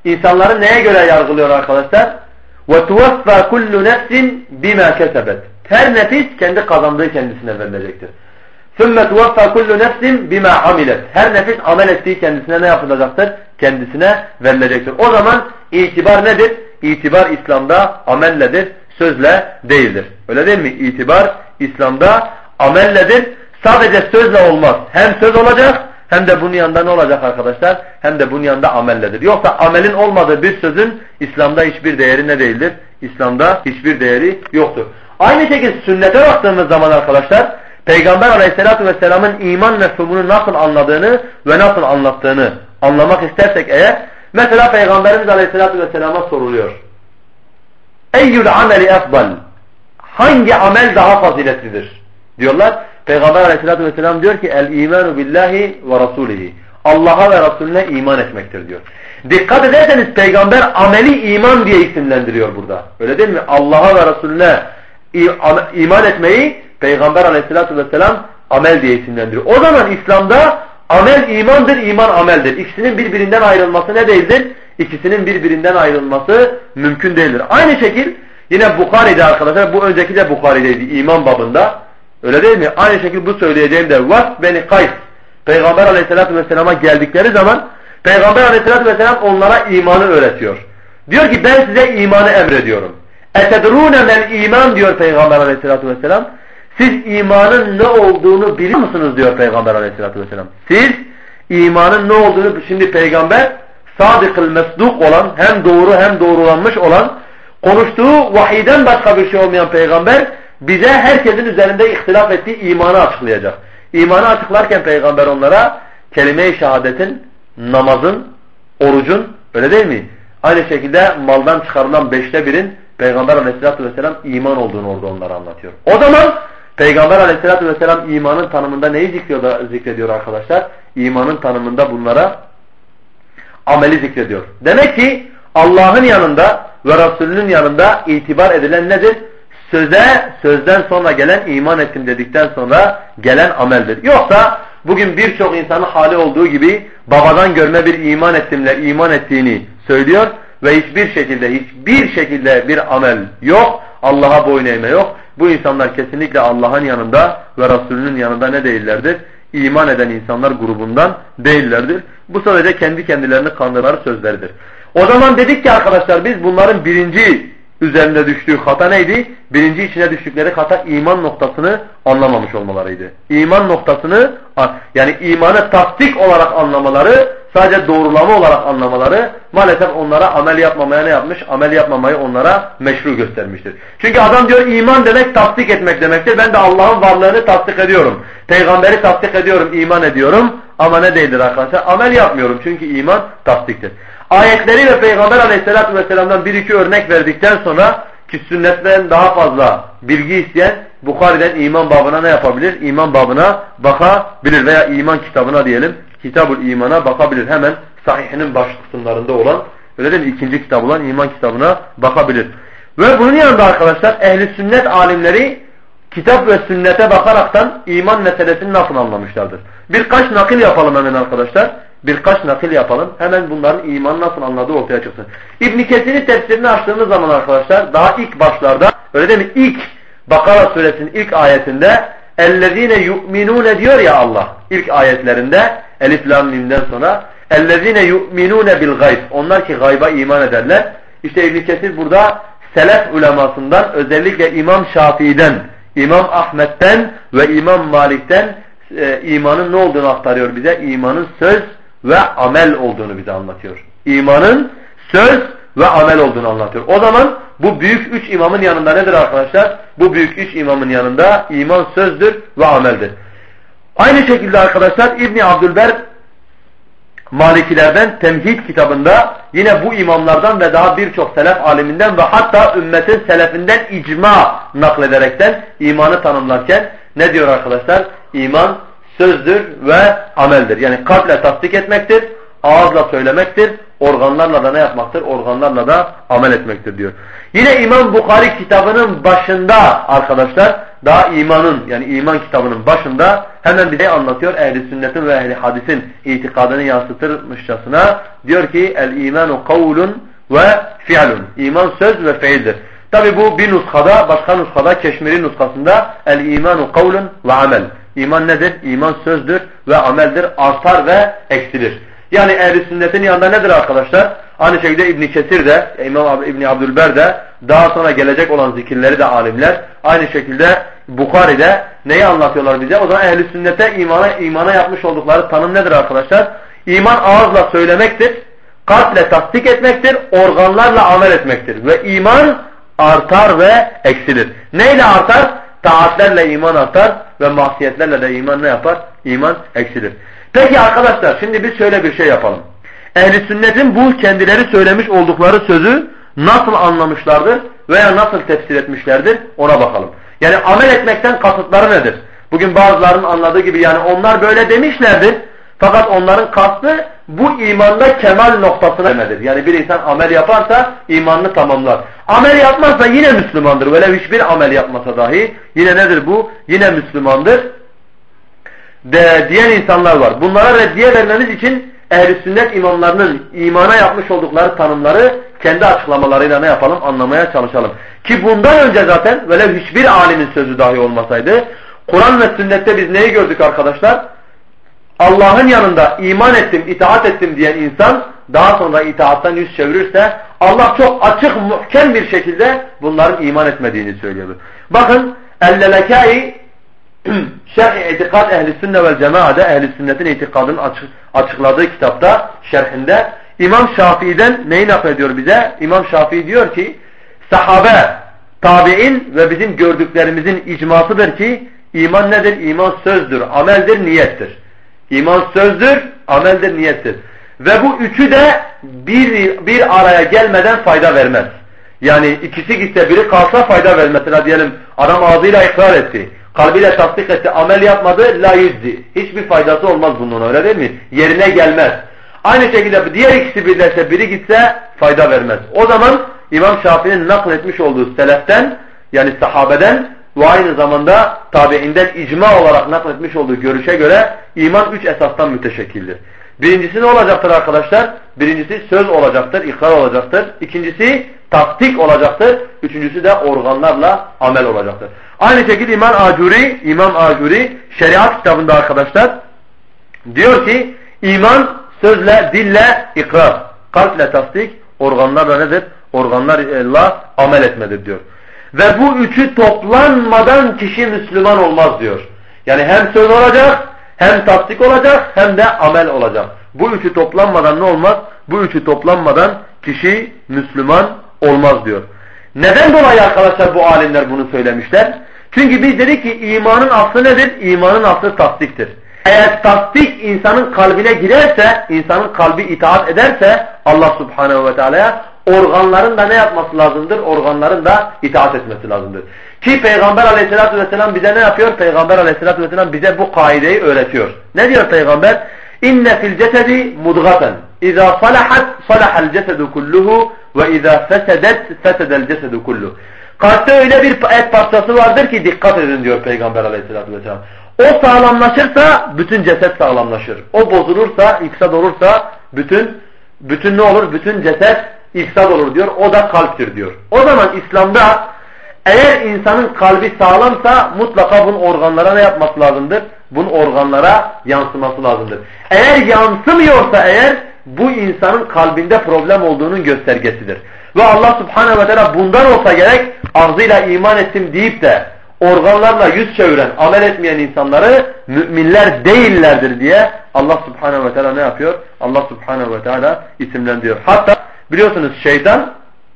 İnsanları neye göre yargılıyor arkadaşlar? وَتُوَفَّى كُلُّ نَفْسٍ بِمَا كَسَبَتْ Her nefis kendi kazandığı kendisine verilecektir. ثُمَّ تُوَفَّى كُلُّ نَفْسٍ بِمَا عَمِلَتْ Her nefis amel ettiği kendisine ne yapılacaktır? Kendisine verilecektir. O zaman itibar nedir? İtibar İslam'da amelledir, sözle değildir. Öyle değil mi? İtibar İslam'da amelledir. Sadece sözle olmaz. Hem söz olacak hem de bunun yanında ne olacak arkadaşlar? Hem de bunun yanında amelledir. Yoksa amelin olmadığı bir sözün İslam'da hiçbir değeri ne değildir? İslam'da hiçbir değeri yoktur. Aynı şekilde sünnete baktığımız zaman arkadaşlar Peygamber Aleyhisselatü Vesselam'ın iman mefhumunu nasıl anladığını ve nasıl anlattığını anlamak istersek eğer mesela Peygamberimiz Aleyhisselatü Vesselam'a soruluyor. Eyyül ameli efdal Hangi amel daha faziletlidir? Diyorlar. Peygamber Aleyhisselatü Vesselam diyor ki el imanu billahi ve rasulihi Allah'a ve Resulüne iman etmektir diyor. Dikkat ederseniz Peygamber ameli iman diye isimlendiriyor burada. Öyle değil mi? Allah'a ve Resulüne iman etmeyi Peygamber Aleyhisselatü Vesselam amel diye isimlendiriyor. O zaman İslam'da amel imandır, iman ameldir. İkisinin birbirinden ayrılması ne değildir? İkisinin birbirinden ayrılması mümkün değildir. Aynı şekil yine Bukhari'de arkadaşlar, bu önceki de Bukhari'deydi iman babında. Öyle değil mi? Aynı şekilde bu söyleyeceğim de Vasf beni Kays Peygamber Aleyhisselatü Vesselam'a geldikleri zaman Peygamber Aleyhisselatü Vesselam onlara imanı öğretiyor. Diyor ki ben size imanı emrediyorum. Etedrûne mel iman diyor Peygamber Aleyhisselatü Vesselam. Siz imanın ne olduğunu biliyor musunuz diyor Peygamber Aleyhisselatü Vesselam. Siz imanın ne olduğunu, şimdi Peygamber sadık-ıl mesduk olan, hem doğru hem doğrulanmış olan, konuştuğu vahiyden başka bir şey olmayan Peygamber bize herkesin üzerinde ihtilaf ettiği imanı açıklayacak. İmanı açıklarken Peygamber onlara kelime-i şehadetin, namazın, orucun, öyle değil mi? Aynı şekilde maldan çıkarılan 1/5'in Peygamber Aleyhisselatü Vesselam iman olduğunu orada onlara anlatıyor. O zaman Peygamber Aleyhisselatü Vesselam imanın tanımında neyi zikrediyor arkadaşlar? İmanın tanımında bunlara ameli zikrediyor. Demek ki Allah'ın yanında ve Resulünün yanında itibar edilen nedir? Sözden sonra gelen, iman ettim dedikten sonra gelen ameldir. Yoksa bugün birçok insanın hali olduğu gibi babadan görme bir iman ettimle iman ettiğini söylüyor ve hiçbir şekilde bir amel yok, Allah'a boyun eğme yok. Bu insanlar kesinlikle Allah'ın yanında ve Resulünün yanında ne değillerdir? İman eden insanlar grubundan değillerdir. Bu sadece kendi kendilerini kandırmaları sözleridir. O zaman dedik ki arkadaşlar biz bunların birinci üzerinde düştüğü hata neydi? Birinci içine düştükleri hata iman noktasını anlamamış olmalarıydı. İman noktasını, yani imanı tasdik olarak anlamaları, sadece doğrulama olarak anlamaları maalesef onlara amel yapmamaya ne yapmış? Amel yapmamayı onlara meşru göstermiştir. Çünkü adam diyor iman demek tasdik etmek demektir. Ben de Allah'ın varlığını tasdik ediyorum. Peygamberi tasdik ediyorum, iman ediyorum. Ama ne değildir arkadaşlar? Amel yapmıyorum çünkü iman tasdiktir. Ayetleri ve Peygamber Aleyhisselatü Vesselam'dan bir iki örnek verdikten sonra ki sünnetten daha fazla bilgi isteyen Bukhari'den iman babına ne yapabilir? İman babına bakabilir veya iman kitabına diyelim. Kitab-ül İman'a bakabilir. Hemen sahihinin baş kısımlarında olan, öyle değil mi? İkinci kitap olan iman kitabına bakabilir. Ve bunun yanında arkadaşlar ehli sünnet alimleri kitap ve sünnete bakaraktan iman meselesini nasıl anlamışlardır? Birkaç nakil yapalım hemen arkadaşlar. Birkaç nakil yapalım. Hemen bunların imanı nasıl anladığı ortaya çıksın. İbn-i Kesir'in tefsirini açtığımız zaman arkadaşlar daha ilk başlarda, öyle değil mi? İlk Bakara suresinin ilk ayetinde اَلَّذ۪ينَ يُؤْمِنُونَ diyor ya Allah. İlk ayetlerinde Elif Lam Mim'den sonra اَلَّذ۪ينَ يُؤْمِنُونَ بِالْغَيْبِ Onlar ki gayba iman ederler. İşte İbn-i Kesir burada selef ulemasından, özellikle İmam Şafii'den, İmam Ahmet'ten ve İmam Malik'ten imanın ne olduğunu aktarıyor bize. İmanın söz ve amel olduğunu bize anlatıyor. İmanın söz ve amel olduğunu anlatıyor. O zaman bu büyük üç imamın yanında nedir arkadaşlar? Bu büyük üç imamın yanında iman sözdür ve ameldir. Aynı şekilde arkadaşlar İbn Abdülber Malikilerden Temhid kitabında yine bu imamlardan ve daha birçok selef aliminden ve hatta ümmetin selefinden icma naklederekten imanı tanımlarken ne diyor arkadaşlar? İman sözdür ve ameldir. Yani kalple tasdik etmektir, ağızla söylemektir, organlarla da ne yapmaktır? Organlarla da amel etmektir diyor. Yine İmam Bukhari kitabının başında arkadaşlar daha imanın yani iman kitabının başında hemen bize anlatıyor. Ehl-i sünnetin ve ehl-i hadisin itikadını yansıtırmışçasına diyor ki el imanu kavlun ve fi'lun. İman söz ve fiildir. Tabi bu bir nuskada, başka nuskada, Keşmiri nuskasında el imanu kavlun ve amel. İman nedir? İman sözdür ve ameldir. Artar ve eksilir. Yani ehl-i sünnetin yanında nedir arkadaşlar? Aynı şekilde İbn Kesir de, İmam İbn Abdülber de, daha sonra gelecek olan zikirleri de alimler, aynı şekilde Bukhari'de neyi anlatıyorlar bize? O zaman ehl-i sünnete imana yapmış oldukları tanım nedir arkadaşlar? İman ağızla söylemektir, kalple tasdik etmektir, organlarla amel etmektir. Ve iman artar ve eksilir. Neyle artar? Taatlerle iman artar ve masiyetlerle de iman ne yapar? İman eksilir. Peki arkadaşlar şimdi biz şöyle bir şey yapalım. Ehl-i sünnetin bu kendileri söylemiş oldukları sözü nasıl anlamışlardır veya nasıl tefsir etmişlerdir ona bakalım. Yani amel etmekten kasıtları nedir? Bugün bazılarının anladığı gibi yani onlar böyle demişlerdir. Fakat onların kastı bu imanda kemal noktasına ermedir. Yani bir insan amel yaparsa imanını tamamlar. Amel yapmazsa yine Müslümandır. Böyle hiçbir amel yapmasa dahi yine nedir bu? Yine Müslümandır diyen insanlar var. Bunlara reddiye vermemiz için ehl-i sünnet imamlarının imana yapmış oldukları tanımları kendi açıklamalarıyla ne yapalım? Anlamaya çalışalım. Ki bundan önce zaten böyle hiçbir alimin sözü dahi olmasaydı Kur'an ve sünnette biz neyi gördük arkadaşlar? Allah'ın yanında iman ettim, itaat ettim diyen insan daha sonra itaattan yüz çevirirse Allah çok açık, muhkem bir şekilde bunların iman etmediğini söylüyor. Bakın El-Lelekai Şerh-i İtikad Ehl-i Sünne vel Cemaat'de Ehl-i Sünnet'in itikadını açıkladığı kitapta şerhinde İmam Şafii'den neyi naklediyor bize? İmam Şafii diyor ki sahabe, tabi'in ve bizim gördüklerimizin icmasıdır ki iman nedir? İman sözdür, ameldir, niyettir. İman sözdür, ameldir, niyettir. Ve bu üçü de bir araya gelmeden fayda vermez. Yani ikisi gitse biri kalsa fayda vermez. Mesela diyelim adam ağzıyla ikrar etti, kalbiyle tasdik etti, amel yapmadı, la yüzdi. Hiçbir faydası olmaz bunun, öyle değil mi? Yerine gelmez. Aynı şekilde diğer ikisi birleşse biri gitse fayda vermez. O zaman İmam Şafii'nin nakletmiş olduğu seleften yani sahabeden ve aynı zamanda tabiinden icma olarak nakletmiş olduğu görüşe göre iman 3 esastan müteşekkildir. Birincisi ne olacaktır arkadaşlar? Birincisi söz olacaktır, ikrar olacaktır. İkincisi tasdik olacaktır. Üçüncüsü de organlarla amel olacaktır. Aynı şekilde İmam Acuri şeriat kitabında arkadaşlar diyor ki iman sözle, dille ikrar, kalple tasdik, organlarla nedir? Organlarla amel etmedir diyor. Ve bu üçü toplanmadan kişi Müslüman olmaz diyor. Yani hem söz olacak, hem tasdik olacak, hem de amel olacak. Bu üçü toplanmadan ne olmaz? Bu üçü toplanmadan kişi Müslüman olmaz diyor. Neden dolayı arkadaşlar bu alimler bunu söylemişler? Çünkü biz dedik ki imanın aslı nedir? İmanın aslı tasdiktir. Eğer tasdik insanın kalbine girerse, insanın kalbi itaat ederse Allah Subhanahu ve Teala'ya organların da ne yapması lazımdır? Organların da itaat etmesi lazımdır. Ki Peygamber Aleyhisselatü Vesselam bize ne yapıyor? Peygamber Aleyhisselatü Vesselam bize bu kaideyi öğretiyor. Ne diyor Peygamber? İnne fil cesedi mudgaten. İza salahat salahal cesedu kulluhu ve iza fesedet fesedel cesedu kulluhu. Kalpte öyle bir et parçası vardır ki dikkat edin diyor Peygamber Aleyhisselatü Vesselam. O sağlamlaşırsa bütün ceset sağlamlaşır. O bozulursa, ifsad olursa bütün ne olur? Bütün ceset ifsad olur diyor. O da kalptir diyor. O zaman İslam'da eğer insanın kalbi sağlamsa mutlaka bunun organlara ne yapması lazımdır? Bunun organlara yansıması lazımdır. Eğer yansımıyorsa bu insanın kalbinde problem olduğunun göstergesidir. Ve Allah Subhanahu ve Teala bundan olsa gerek ağzıyla iman ettim deyip de organlarla yüz çeviren, amel etmeyen insanları müminler değillerdir diye Allah Subhanahu ve Teala ne yapıyor? Allah Subhanahu ve Teala isimlendiriyor. Hatta biliyorsunuz şeytan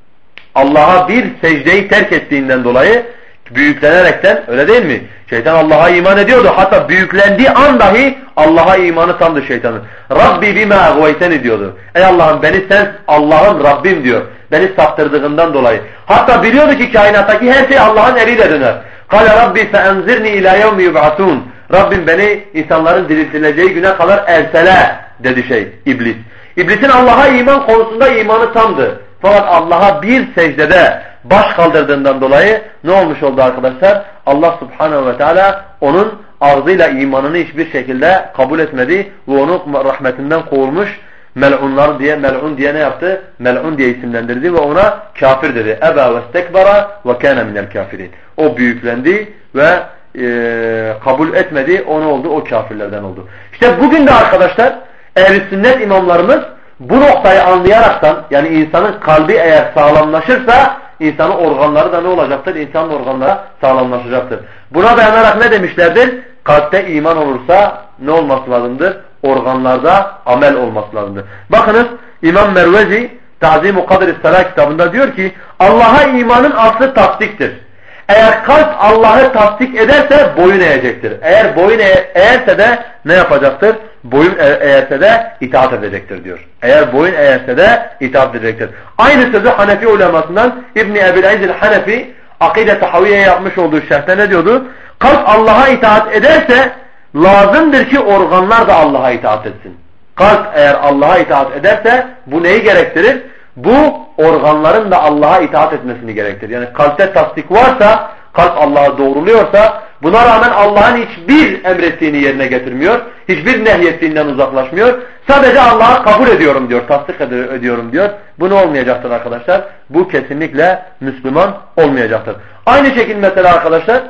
Allah'a bir secdeyi terk ettiğinden dolayı büyüklenerekten, öyle değil mi? Şeytan Allah'a iman ediyordu. Hatta büyüklendiği an dahi Allah'a imanı tamdı şeytanın. Rabbi bima agvayteni diyordu. Ey Allah'ım sen Allah'ım Rabbim diyor. Beni saptırdığından dolayı. Hatta biliyordu ki kainattaki her şey Allah'ın eliyle döner. Kale Rabbi feenzirni ila yevmi yub'atun. Rabbim beni insanların diriltileceği güne kadar ersele dedi iblis. İblisin Allah'a iman konusunda imanı tamdı. Fakat Allah'a bir secdede baş kaldırdığından dolayı ne olmuş oldu arkadaşlar? Allah subhanehu ve teala onun ağzıyla imanını hiçbir şekilde kabul etmedi ve onu rahmetinden kovulmuş, mel'un diye ne yaptı? Mel'un diye isimlendirdi ve ona kafir dedi. Eba ve stekbara ve kâne minel kafirin. O büyüklendi ve kabul etmedi. O ne oldu? O kafirlerden oldu. İşte bugün de arkadaşlar ehl-i sünnet imamlarımız bu noktayı anlayaraktan, yani insanın kalbi eğer sağlamlaşırsa insanın organları da ne olacaktır? İnsanın organları sağlamlaşacaktır. Buna dayanarak ne demişlerdir? Kalpte iman olursa ne olması lazımdır? Organlarda amel olması lazımdır. Bakınız İmam Mervezi Ta'zim-u Kadr-i Salah kitabında diyor ki Allah'a imanın aslı tasdiktir. Eğer kalp Allah'ı tasdik ederse boyun eğecektir. Eğer boyun eğerse de ne yapacaktır? Boyun eğerse de itaat edecektir diyor. Eğer boyun eğerse de itaat edecektir. Aynı sözü Hanefi ulemasından İbn-i Ebu'l-İzz Hanefi Akide Tahaviye'ye yapmış olduğu şerhte ne diyordu? Kalp Allah'a itaat ederse lazımdır ki organlar da Allah'a itaat etsin. Kalp eğer Allah'a itaat ederse bu neyi gerektirir? Bu organların da Allah'a itaat etmesini gerektirir. Yani kalpte tasdik varsa, kalp Allah'ı doğruluyorsa, buna rağmen Allah'ın hiçbir emrettiğini yerine getirmiyor, hiçbir nehyettiğinden uzaklaşmıyor. Sadece Allah'ı kabul ediyorum diyor, tasdik ediyorum diyor. Bu ne olmayacaktır arkadaşlar? Bu kesinlikle Müslüman olmayacaktır. Aynı şekilde mesela arkadaşlar,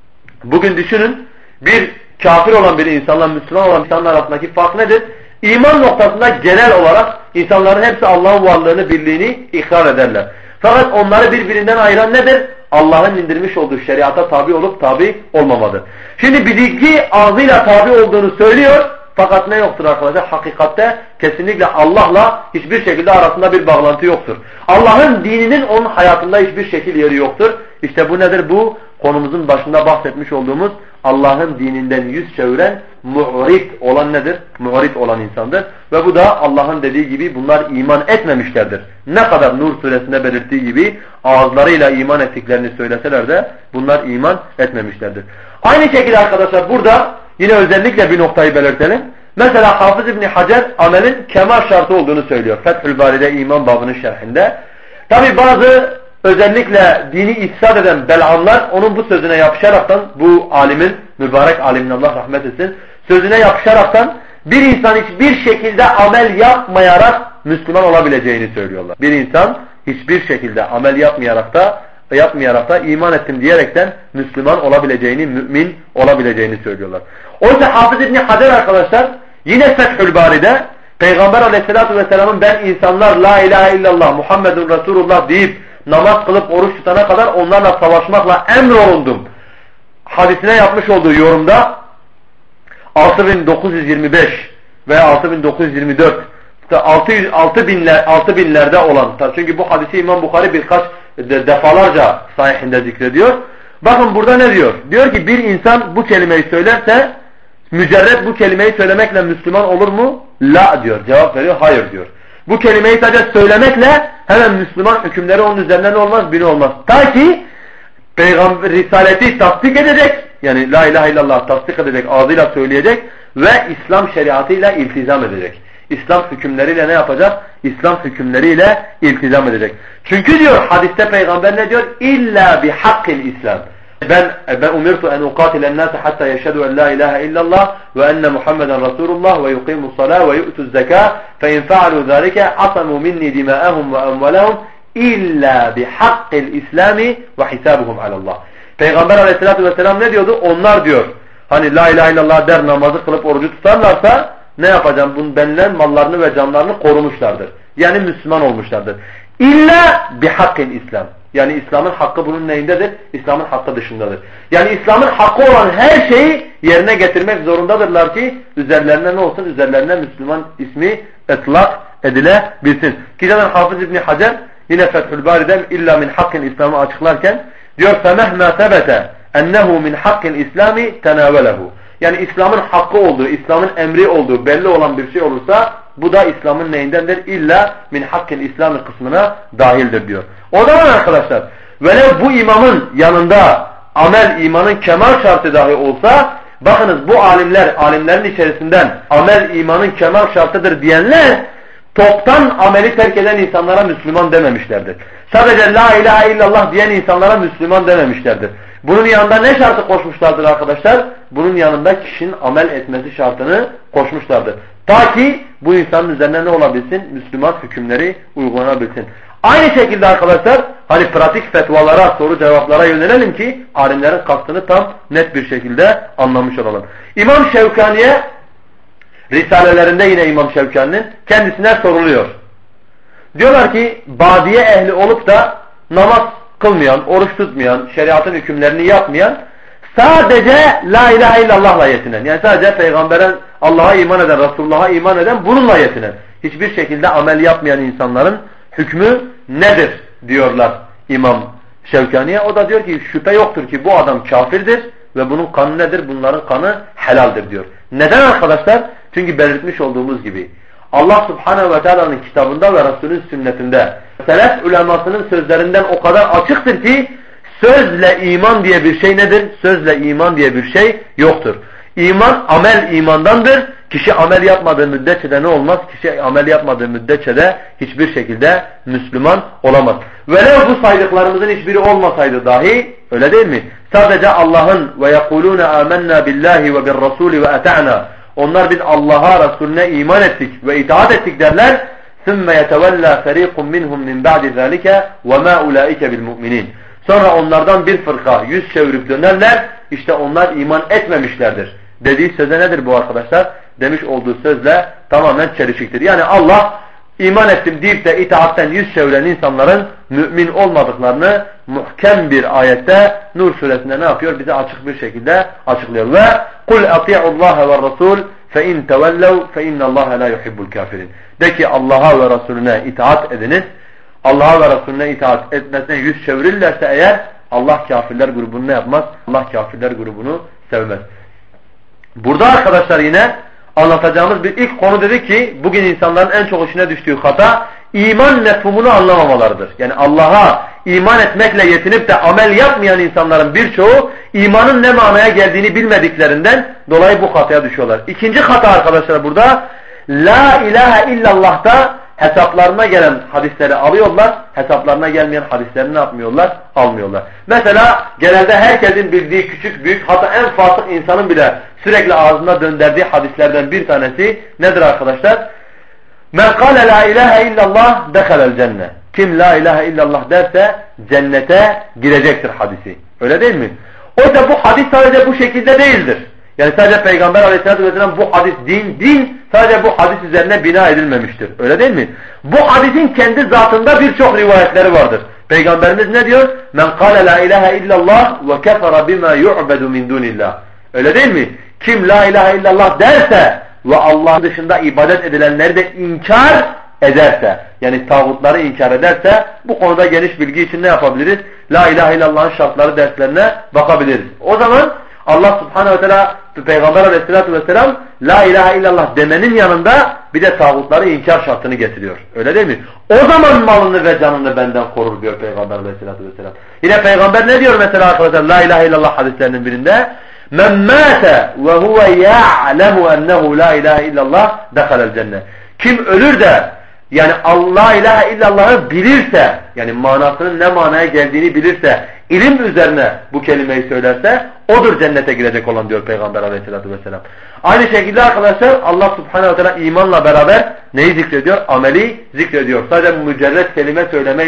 bugün düşünün bir kafir olan bir insanla Müslüman olan insanlar arasındaki fark nedir? İman noktasında genel olarak insanların hepsi Allah'ın varlığını, birliğini ikrar ederler. Fakat onları birbirinden ayıran nedir? Allah'ın indirmiş olduğu şeriata tabi olup tabi olmamadır. Şimdi bizimki ağzıyla tabi olduğunu söylüyor. Fakat ne yoktur arkadaşlar? Hakikatte kesinlikle Allah'la hiçbir şekilde arasında bir bağlantı yoktur. Allah'ın dininin onun hayatında hiçbir şekil yeri yoktur. İşte bu nedir? Bu konumuzun başında bahsetmiş olduğumuz Allah'ın dininden yüz çeviren mu'rid olan nedir? Mu'rid olan insandır. Ve bu da Allah'ın dediği gibi bunlar iman etmemişlerdir. Ne kadar Nur suresinde belirttiği gibi ağızlarıyla iman ettiklerini söyleseler de bunlar iman etmemişlerdir. Aynı şekilde arkadaşlar burada yine özellikle bir noktayı belirtelim. Mesela Hafız İbni Hacer amelin kemal şartı olduğunu söylüyor. Fethül Bari'de iman babının şerhinde. Tabi bazı özellikle dini ifsad eden belanlar onun bu sözüne yapışaraktan, bu alimin, mübarek alimin Allah rahmet etsin, sözüne yapışaraktan bir insan hiçbir şekilde amel yapmayarak Müslüman olabileceğini söylüyorlar. Bir insan hiçbir şekilde amel yapmayarak da iman ettim diyerekten Müslüman olabileceğini, mümin olabileceğini söylüyorlar. Oysa Hafız İbni Hacer arkadaşlar yine Fethül Bari'de Peygamber Aleyhisselatü Vesselam'ın ben insanlar la ilahe illallah Muhammedun Resulullah deyip namaz kılıp oruç tutana kadar onlarla savaşmakla emrolundum hadisine yapmış olduğu yorumda 6925 veya 6924 6 binlerde olan, çünkü bu hadisi İmam Bukhari birkaç defalarca sahihinde zikrediyor. Bakın burada ne diyor? Diyor ki bir insan bu kelimeyi söylerse mücerred bu kelimeyi söylemekle Müslüman olur mu? La diyor. Cevap veriyor. Hayır diyor. Bu kelimeyi sadece söylemekle hemen Müslüman hükümleri onun üzerinde ne olmaz? Biri olmaz. Ta ki Peygamber risaleti tasdik edecek, yani la ilahe illallah tasdik edecek, ağzıyla söyleyecek ve İslam şeriatıyla iltizam edecek. İslam hükümleriyle ne yapacak? İslam hükümleriyle iltizam edecek. Çünkü diyor hadiste Peygamber ne diyor? İlla bihakkil İslam. Ben umirtu en uqatilen nase hatta yeşhedü en la ilahe illallah ve enne Muhammeden Resulullah ve yuqimus salah ve yu'tuz zekâh fe in fa'alu zâlike asamu minni dimâ'ahum ve emvalahum illa bihakkil İslami ve hisabuhum alallah. Peygamber Aleyhisselatü Vesselam ne diyordu? Onlar diyor hani la ilahe illallah der, namazı kılıp orucu tutarlarsa ne yapacağım? Bunun benden mallarını ve canlarını korumuşlardır. Yani Müslüman olmuşlardır. İlla bihakkil İslam. Yani İslam'ın hakkı bunun neyindedir? İslam'ın hakkı dışındadır. Yani İslam'ın hakkı olan her şeyi yerine getirmek zorundadırlar ki üzerlerine ne olsun? Üzerlerine Müslüman ismi etlak edilebilsin. Ki zaten Hafız İbni Hacer yine Fethül Bari'den illa min hakkil İslam'ı açıklarken diyor فَمَهْمَا ثَبَتَ اَنَّهُ مِنْ حَقِّ الْاِسْلَامِ تَنَاوَلَهُ. Yani İslam'ın hakkı olduğu, İslam'ın emri olduğu belli olan bir şey olursa bu da İslam'ın neyindendir? İlla min hakkil İslam'ı kısmına dahildir diyor. O zaman arkadaşlar velev bu imamın yanında amel imanın kemal şartı dahi olsa, bakınız bu alimlerin içerisinden amel imanın kemal şartıdır diyenler toptan ameli terk eden insanlara Müslüman dememişlerdir. Sadece la ilahe illallah diyen insanlara Müslüman dememişlerdir. Bunun yanında ne şartı koşmuşlardır arkadaşlar? Bunun yanında kişinin amel etmesi şartını koşmuşlardır. Ta ki bu insanın üzerine ne olabilsin? Müslüman hükümleri uygulanabilsin. Aynı şekilde arkadaşlar hani pratik fetvalara, soru cevaplara yönelelim ki alimlerin kastını tam net bir şekilde anlamış olalım. İmam Şevkani'ye risalelerinde yine İmam Şevkani'nin kendisine soruluyor. Diyorlar ki badiye ehli olup da namaz kılmayan, oruç tutmayan, şeriatın hükümlerini yapmayan, sadece la ilahe illallah'la yetinen, yani sadece peygambere, Allah'a iman eden, Resulullah'a iman eden, bununla yetinen, hiçbir şekilde amel yapmayan insanların hükmü nedir diyorlar İmam Şevkani'ye. O da diyor ki şüphe yoktur ki bu adam kafirdir ve bunun kanı nedir? Bunların kanı helaldir diyor. Neden arkadaşlar? Çünkü belirtmiş olduğumuz gibi Allah Subhanahu ve Teala'nın kitabında ve Resulünün sünnetinde selef ulemasının sözlerinden o kadar açıktır ki sözle iman diye bir şey nedir? Sözle iman diye bir şey yoktur. İman, amel imandandır. Kişi amel yapmadığı müddetçe de ne olmaz? Kişi amel yapmadığı müddetçe de hiçbir şekilde Müslüman olamaz. Velev bu saydıklarımızın hiçbiri olmasaydı dahi, öyle değil mi? Sadece Allah'ın ve yekulûne âmennâ billâhi ve birrasûli ve eta'nâ. Onlar biz Allah'a, Resulüne iman ettik ve itaat ettik derler. ثُمَّ يَتَوَلَّا فَر۪يقٌ مِّنْهُمْ مِنْ بَعْدِ ذَٰلِكَ وَمَا اُولَٰئِكَ بِالْمُؤْمِنِينَ. Sonra onlardan bir fırka yüz çevirip dönerler. İşte onlar iman etmemişlerdir. Dediği söze nedir bu arkadaşlar? Demiş olduğu sözle tamamen çelişiktir. Yani Allah iman ettim deyip de itaatten yüz çeviren insanların mümin olmadıklarını muhkem bir ayette Nur suresinde ne yapıyor? Bize açık bir şekilde açıklıyor. Ve kul ati'u Allah ve Rasul fe in tevellev fe innallaha la yuhibbul kafirin. De ki Allah'a ve Resulüne itaat ediniz. Allah'a ve Resulüne itaat etmesine yüz çevirirlerse eğer Allah kafirler grubunu ne yapmaz? Allah kafirler grubunu sevmez. Burada arkadaşlar yine anlatacağımız bir ilk konu dedik ki bugün insanların en çok işine düştüğü hata iman mefhumunu anlamamalarıdır. Yani Allah'a iman etmekle yetinip de amel yapmayan insanların birçoğu imanın ne manaya geldiğini bilmediklerinden dolayı bu hataya düşüyorlar. İkinci hata arkadaşlar burada la ilahe illallah'ta hesaplarına gelen hadisleri alıyorlar, hesaplarına gelmeyen hadisleri ne yapmıyorlar? Almıyorlar. Mesela genelde herkesin bildiği küçük büyük hatta en fasık insanın bile sürekli ağzına döndürdüğü hadislerden bir tanesi nedir arkadaşlar? Men kâle la ilahe illallah dehalel cennet. Kim la ilahe illallah derse cennete girecektir hadisi. Öyle değil mi? Oysa bu hadis sadece bu şekilde değildir. Yani sadece Peygamber Aleyhisselatü Vesselam bu hadis din sadece bu hadis üzerine bina edilmemiştir. Öyle değil mi? Bu hadisin kendi zatında birçok rivayetleri vardır. Peygamberimiz ne diyor? Men kâle la ilahe illallah ve kefere bima yu'bedu min dunillah. Öyle değil mi? Kim la ilahe illallah derse ve Allah'ın dışında ibadet edilenleri de inkar ederse, yani tağutları inkar ederse bu konuda geniş bilgi için ne yapabiliriz? La ilahe illallah'ın şartları derslerine bakabiliriz. O zaman Allah Subhanahu ve Teala Peygamber Aleyhisselatü Vesselam la ilahe illallah demenin yanında bir de tağutları inkar şartını getiriyor. Öyle değil mi? O zaman malını ve canını benden korur diyor Peygamber Aleyhisselatü Vesselam. Yine Peygamber ne diyor mesela arkadaşlar la ilahe illallah hadislerinin birinde? Men mâte ve huve ya'lemu ennehu la ilahe illallah dehalel cennet. Kim ölür de yani Allah ilahe illallah'ı bilirse, yani manasının ne manaya geldiğini bilirse, ilim üzerine bu kelimeyi söylerse odur cennete girecek olan diyor Peygamber Aleyhisselatü Vesselam. Aynı şekilde arkadaşlar Allah Subhanahu ve Teala imanla beraber neyi zikrediyor? Ameli zikrediyor. Sadece mücerret kelime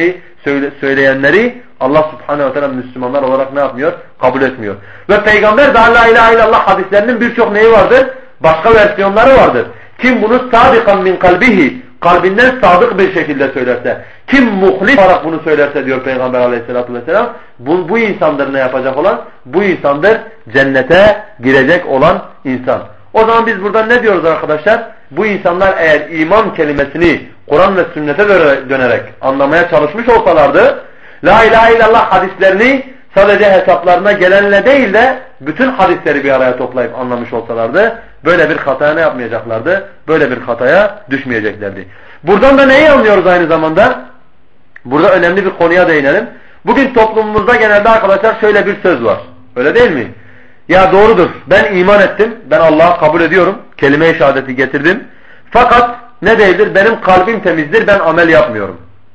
söyleyenleri Allah Subhanahu ve Teala Müslümanlar olarak ne yapmıyor? Kabul etmiyor. Ve Peygamber daha la ilahe illallah hadislerinin birçok neyi vardır? Başka versiyonları vardır. Kim bunu sadikan min kalbihi, kalbinden sadık bir şekilde söylerse, kim muhlis olarak bunu söylerse diyor Peygamber Aleyhisselatü Vesselam, bu insandır ne yapacak olan? Bu insandır cennete girecek olan insan. O zaman biz buradan ne diyoruz arkadaşlar? Bu insanlar eğer iman kelimesini Kur'an ve sünnete dönerek anlamaya çalışmış olsalardı, la ilahe illallah hadislerini sadece hesaplarına gelenle değil de bütün hadisleri bir araya toplayıp anlamış olsalardı böyle bir hataya ne yapmayacaklardı? Böyle bir hataya düşmeyeceklerdi. Buradan da neyi anlıyoruz aynı zamanda? Burada önemli bir konuya değinelim. Bugün toplumumuzda genelde arkadaşlar şöyle bir söz var. Öyle değil mi? Ya doğrudur. Ben iman ettim. Ben Allah'ı kabul ediyorum. Kelime-i şehadeti getirdim. Fakat ne değildir? Benim kalbim temizdir. Ben amel yapmıyorum.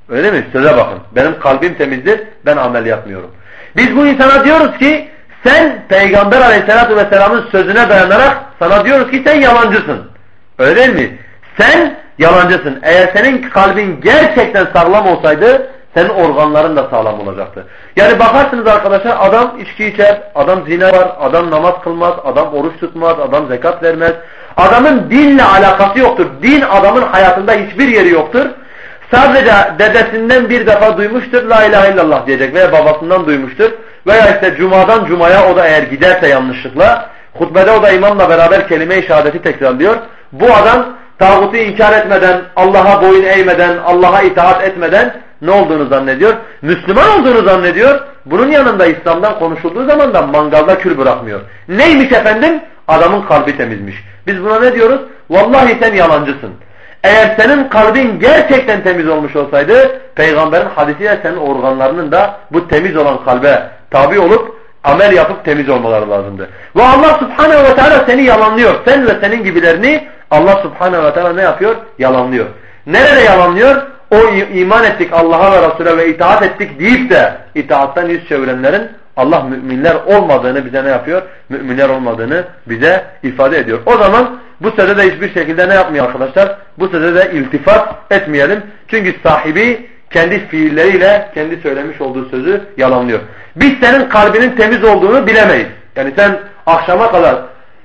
Öyle mi? Söze bakın. Benim kalbim temizdir, ben amel yapmıyorum. Biz bu insana diyoruz ki sen Peygamber Aleyhisselatü Vesselam'ın sözüne dayanarak sana diyoruz ki sen yalancısın. Öyle değil mi? Sen yalancısın. Eğer senin kalbin gerçekten sağlam olsaydı senin organların da sağlam olacaktı. Yani bakarsınız arkadaşlar, adam içki içer, adam zina var, adam namaz kılmaz, adam oruç tutmaz, adam zekat vermez. Adamın dinle alakası yoktur. Din adamın hayatında hiçbir yeri yoktur. Sadece dedesinden bir defa duymuştur, la ilahe illallah diyecek veya babasından duymuştur. Veya işte cumadan cumaya o da eğer giderse yanlışlıkla, hutbede o da imamla beraber kelime-i şehadeti tekrarlıyor. Bu adam tağutu inkar etmeden, Allah'a boyun eğmeden, Allah'a itaat etmeden ne olduğunu zannediyor? Müslüman olduğunu zannediyor. Bunun yanında İslam'dan konuşulduğu zaman da mangalda kül bırakmıyor. Neymiş efendim? Adamın kalbi temizmiş. Biz buna ne diyoruz? Vallahi sen yalancısın. Eğer senin kalbin gerçekten temiz olmuş olsaydı, Peygamberin hadisiyle senin organlarının da bu temiz olan kalbe tabi olup amel yapıp temiz olmaları lazımdı. Ve Allah Subhanahu ve Teala seni yalanlıyor. Sen ve senin gibilerini Allah Subhanahu ve Teala ne yapıyor? Yalanlıyor. Nerede yalanlıyor? O iman ettik Allah'a ve Resul'e ve itaat ettik deyip de itaattan yüz çevirenlerin Allah müminler olmadığını bize ne yapıyor? Müminler olmadığını bize ifade ediyor. O zaman bu sözde de hiçbir şekilde ne yapmıyor arkadaşlar? Bu sözde de iltifat etmeyelim. Çünkü sahibi kendi fiilleriyle kendi söylemiş olduğu sözü yalanlıyor. Biz senin kalbinin temiz olduğunu bilemeyiz. Yani sen akşama kadar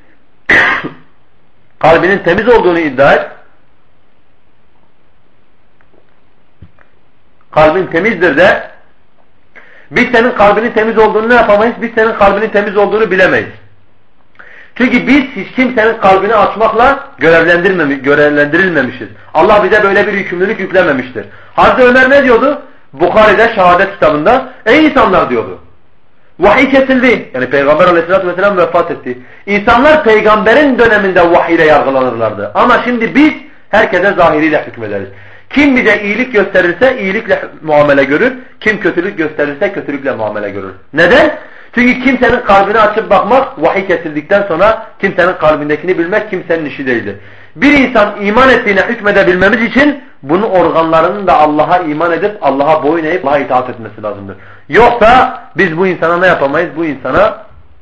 kalbinin temiz olduğunu iddia et. Kalbin temizdir de biz senin kalbinin temiz olduğunu ne yapamayız? Biz senin kalbinin temiz olduğunu bilemeyiz. Çünkü biz hiç kimsenin kalbini açmakla görevlendirilmemişiz. Allah bize böyle bir yükümlülük yüklememiştir. Hazreti Ömer ne diyordu? Bukhari'de şehadet kitabında ey insanlar diyordu. Vahiy kesildi. Yani Peygamber Aleyhisselatü Vesselam vefat etti. İnsanlar peygamberin döneminde vahiy ile yargılanırlardı. Ama şimdi biz herkese zahiriyle hükmederiz. Kim bize iyilik gösterirse iyilikle muamele görür. Kim kötülük gösterirse kötülükle muamele görür. Neden? Çünkü kimsenin kalbini açıp bakmak vahiy kesildikten sonra kimsenin kalbindekini bilmek kimsenin işi değildir. Bir insan iman ettiğine hükmedebilmemiz için bunun organlarının da Allah'a iman edip Allah'a boyun eğip Allah'a itaat etmesi lazımdır. Yoksa biz bu insana ne yapamayız? Bu insana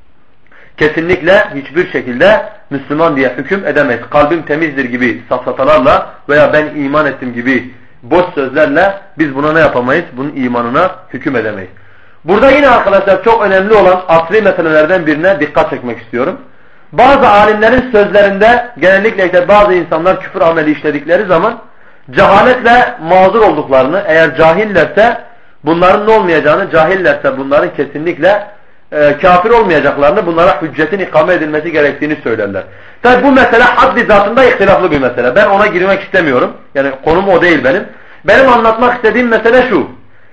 kesinlikle hiçbir şekilde Müslüman diye hüküm edemeyiz. Kalbim temizdir gibi safsatalarla veya ben iman ettim gibi boş sözlerle biz buna ne yapamayız? Bunun imanına hüküm edemeyiz. Burada yine arkadaşlar çok önemli olan asli meselelerden birine dikkat çekmek istiyorum. Bazı alimlerin sözlerinde genellikle işte bazı insanlar küfür ameli işledikleri zaman cehaletle mazur olduklarını, eğer cahillerse bunların ne olmayacağını, cahillerse bunların kesinlikle kafir olmayacaklarını, bunlara hüccetin ikame edilmesi gerektiğini söylerler. Tabi bu mesele haddi zatında ihtilaflı bir mesele. Ben ona girmek istemiyorum. Yani konum o değil benim. Benim anlatmak istediğim mesele şu.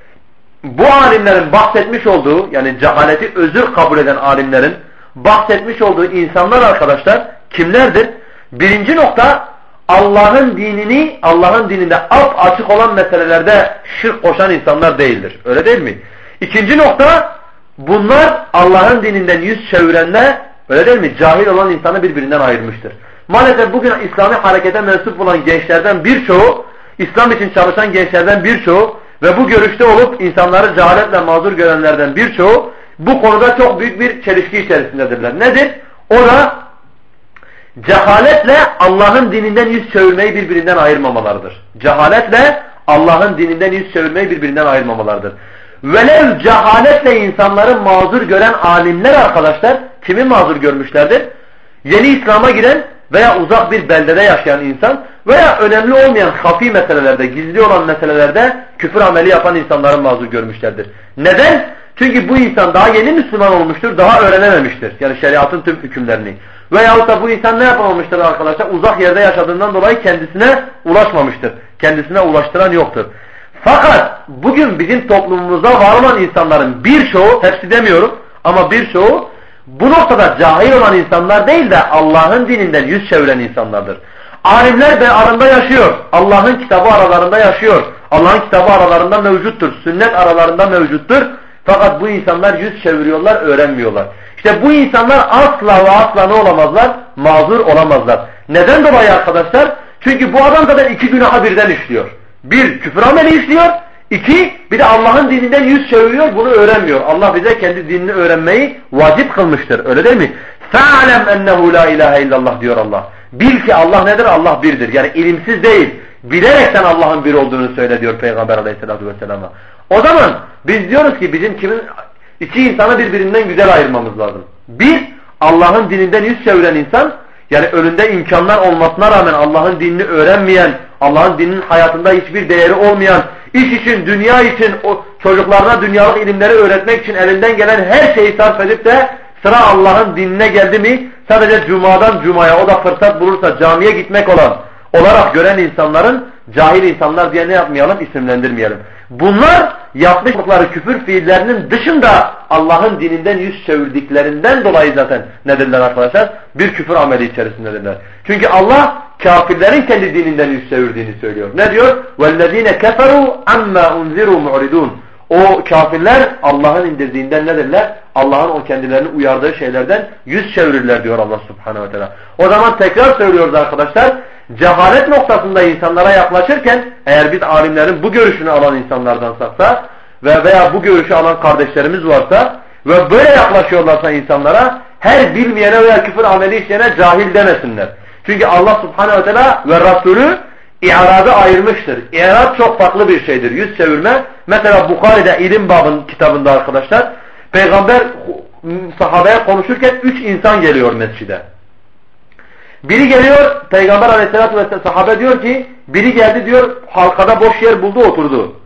Bu alimlerin bahsetmiş olduğu, yani cehaleti özür kabul eden alimlerin bahsetmiş olduğu insanlar arkadaşlar kimlerdir? Birinci nokta, Allah'ın dinini, Allah'ın dininde açık olan meselelerde şirk koşan insanlar değildir. Öyle değil mi? İkinci nokta, bunlar Allah'ın dininden yüz çevirenler, öyle değil mi? Cahil olan insanı birbirinden ayırmıştır. Maalesef bugün İslami harekete mensup olan gençlerden birçoğu, İslam için çalışan gençlerden birçoğu ve bu görüşte olup insanları cehaletle mazur görenlerden birçoğu bu konuda çok büyük bir çelişki içerisindedirler. Nedir? O da cehaletle Allah'ın dininden yüz çevirmeyi birbirinden ayırmamalarıdır. Cehaletle Allah'ın dininden yüz çevirmeyi birbirinden ayırmamalarıdır. Velev cehaletle insanları mazur gören alimler arkadaşlar kimi mazur görmüşlerdir? Yeni İslam'a giren veya uzak bir beldede yaşayan insan veya önemli olmayan hafi meselelerde, gizli olan meselelerde küfür ameli yapan insanların mazur görmüşlerdir. Neden? Çünkü bu insan daha yeni Müslüman olmuştur, daha öğrenememiştir. Yani şeriatın tüm hükümlerini. Veyahut da bu insan ne yapamamıştır arkadaşlar? Uzak yerde yaşadığından dolayı kendisine ulaşmamıştır. Kendisine ulaştıran yoktur. Fakat bugün bizim toplumumuzda var olan insanların birçoğu, hepsi demiyorum ama birçoğu bu noktada cahil olan insanlar değil de Allah'ın dininden yüz çeviren insanlardır. Alimler de arasında yaşıyor. Allah'ın kitabı aralarında yaşıyor. Allah'ın kitabı aralarında mevcuttur. Sünnet aralarında mevcuttur. Fakat bu insanlar yüz çeviriyorlar, öğrenmiyorlar. İşte bu insanlar asla ve asla ne olamazlar? Mazur olamazlar. Neden dolayı arkadaşlar? Çünkü bu adam zaten iki günahı birden işliyor. Bir, küfür ameli işliyor. İki, bir de Allah'ın dininden yüz çeviriyor, bunu öğrenmiyor. Allah bize kendi dinini öğrenmeyi vacip kılmıştır. Öyle değil mi? فَعَلَمْ اَنَّهُ لَا اِلَٰهَ illallah diyor Allah. Bil ki Allah nedir? Allah birdir. Yani ilimsiz değil. Bilerekten Allah'ın bir olduğunu söyle diyor Peygamber aleyhissalatu vesselam'a. O zaman biz diyoruz ki bizim iki insanı birbirinden güzel ayırmamız lazım. Bir, Allah'ın dininden yüz çeviren insan, yani önünde imkanlar olmasına rağmen Allah'ın dinini öğrenmeyen, Allah'ın dininin hayatında hiçbir değeri olmayan, iş için, dünya için, o çocuklarına dünyalık ilimleri öğretmek için elinden gelen her şeyi sarf edip de sıra Allah'ın dinine geldi mi sadece cumadan cumaya, o da fırsat bulursa camiye gitmek olarak gören insanların cahil insanlar diye ne yapmayalım? İsimlendirmeyelim. Bunlar yapmışlıkları küfür fiillerinin dışında Allah'ın dininden yüz çevirdiklerinden dolayı zaten nedirler arkadaşlar? Bir küfür ameli içerisindedirler. Çünkü Allah kafirlerin kendi dininden yüz çevirdiğini söylüyor. Ne diyor? وَالَّذ۪ينَ كَفَرُوا عَمَّا اُنْزِرُوا مُعْرِدُونَ. O kafirler Allah'ın indirdiğinden nedirler? Allah'ın o kendilerini uyardığı şeylerden yüz çevirirler diyor Allah subhanehu ve teala. O zaman tekrar söylüyoruz arkadaşlar. Cehalet noktasında insanlara yaklaşırken eğer biz alimlerin bu görüşünü alan insanlardansaksa veya bu görüşü alan kardeşlerimiz varsa ve böyle yaklaşıyorlarsa insanlara her bilmeyene veya küfür ameli işleyene cahil demesinler. Çünkü Allah subhanehu ve teala ve Resulü i'radı ayırmıştır. İ'rad çok farklı bir şeydir. Yüz çevirme. Mesela Bukhari'de ilim babın kitabında arkadaşlar Peygamber sahabeye konuşurken 3 insan geliyor mescide. Biri geliyor Peygamber aleyhissalatü vesselam sahabe diyor ki biri geldi diyor halkada boş yer buldu oturdu.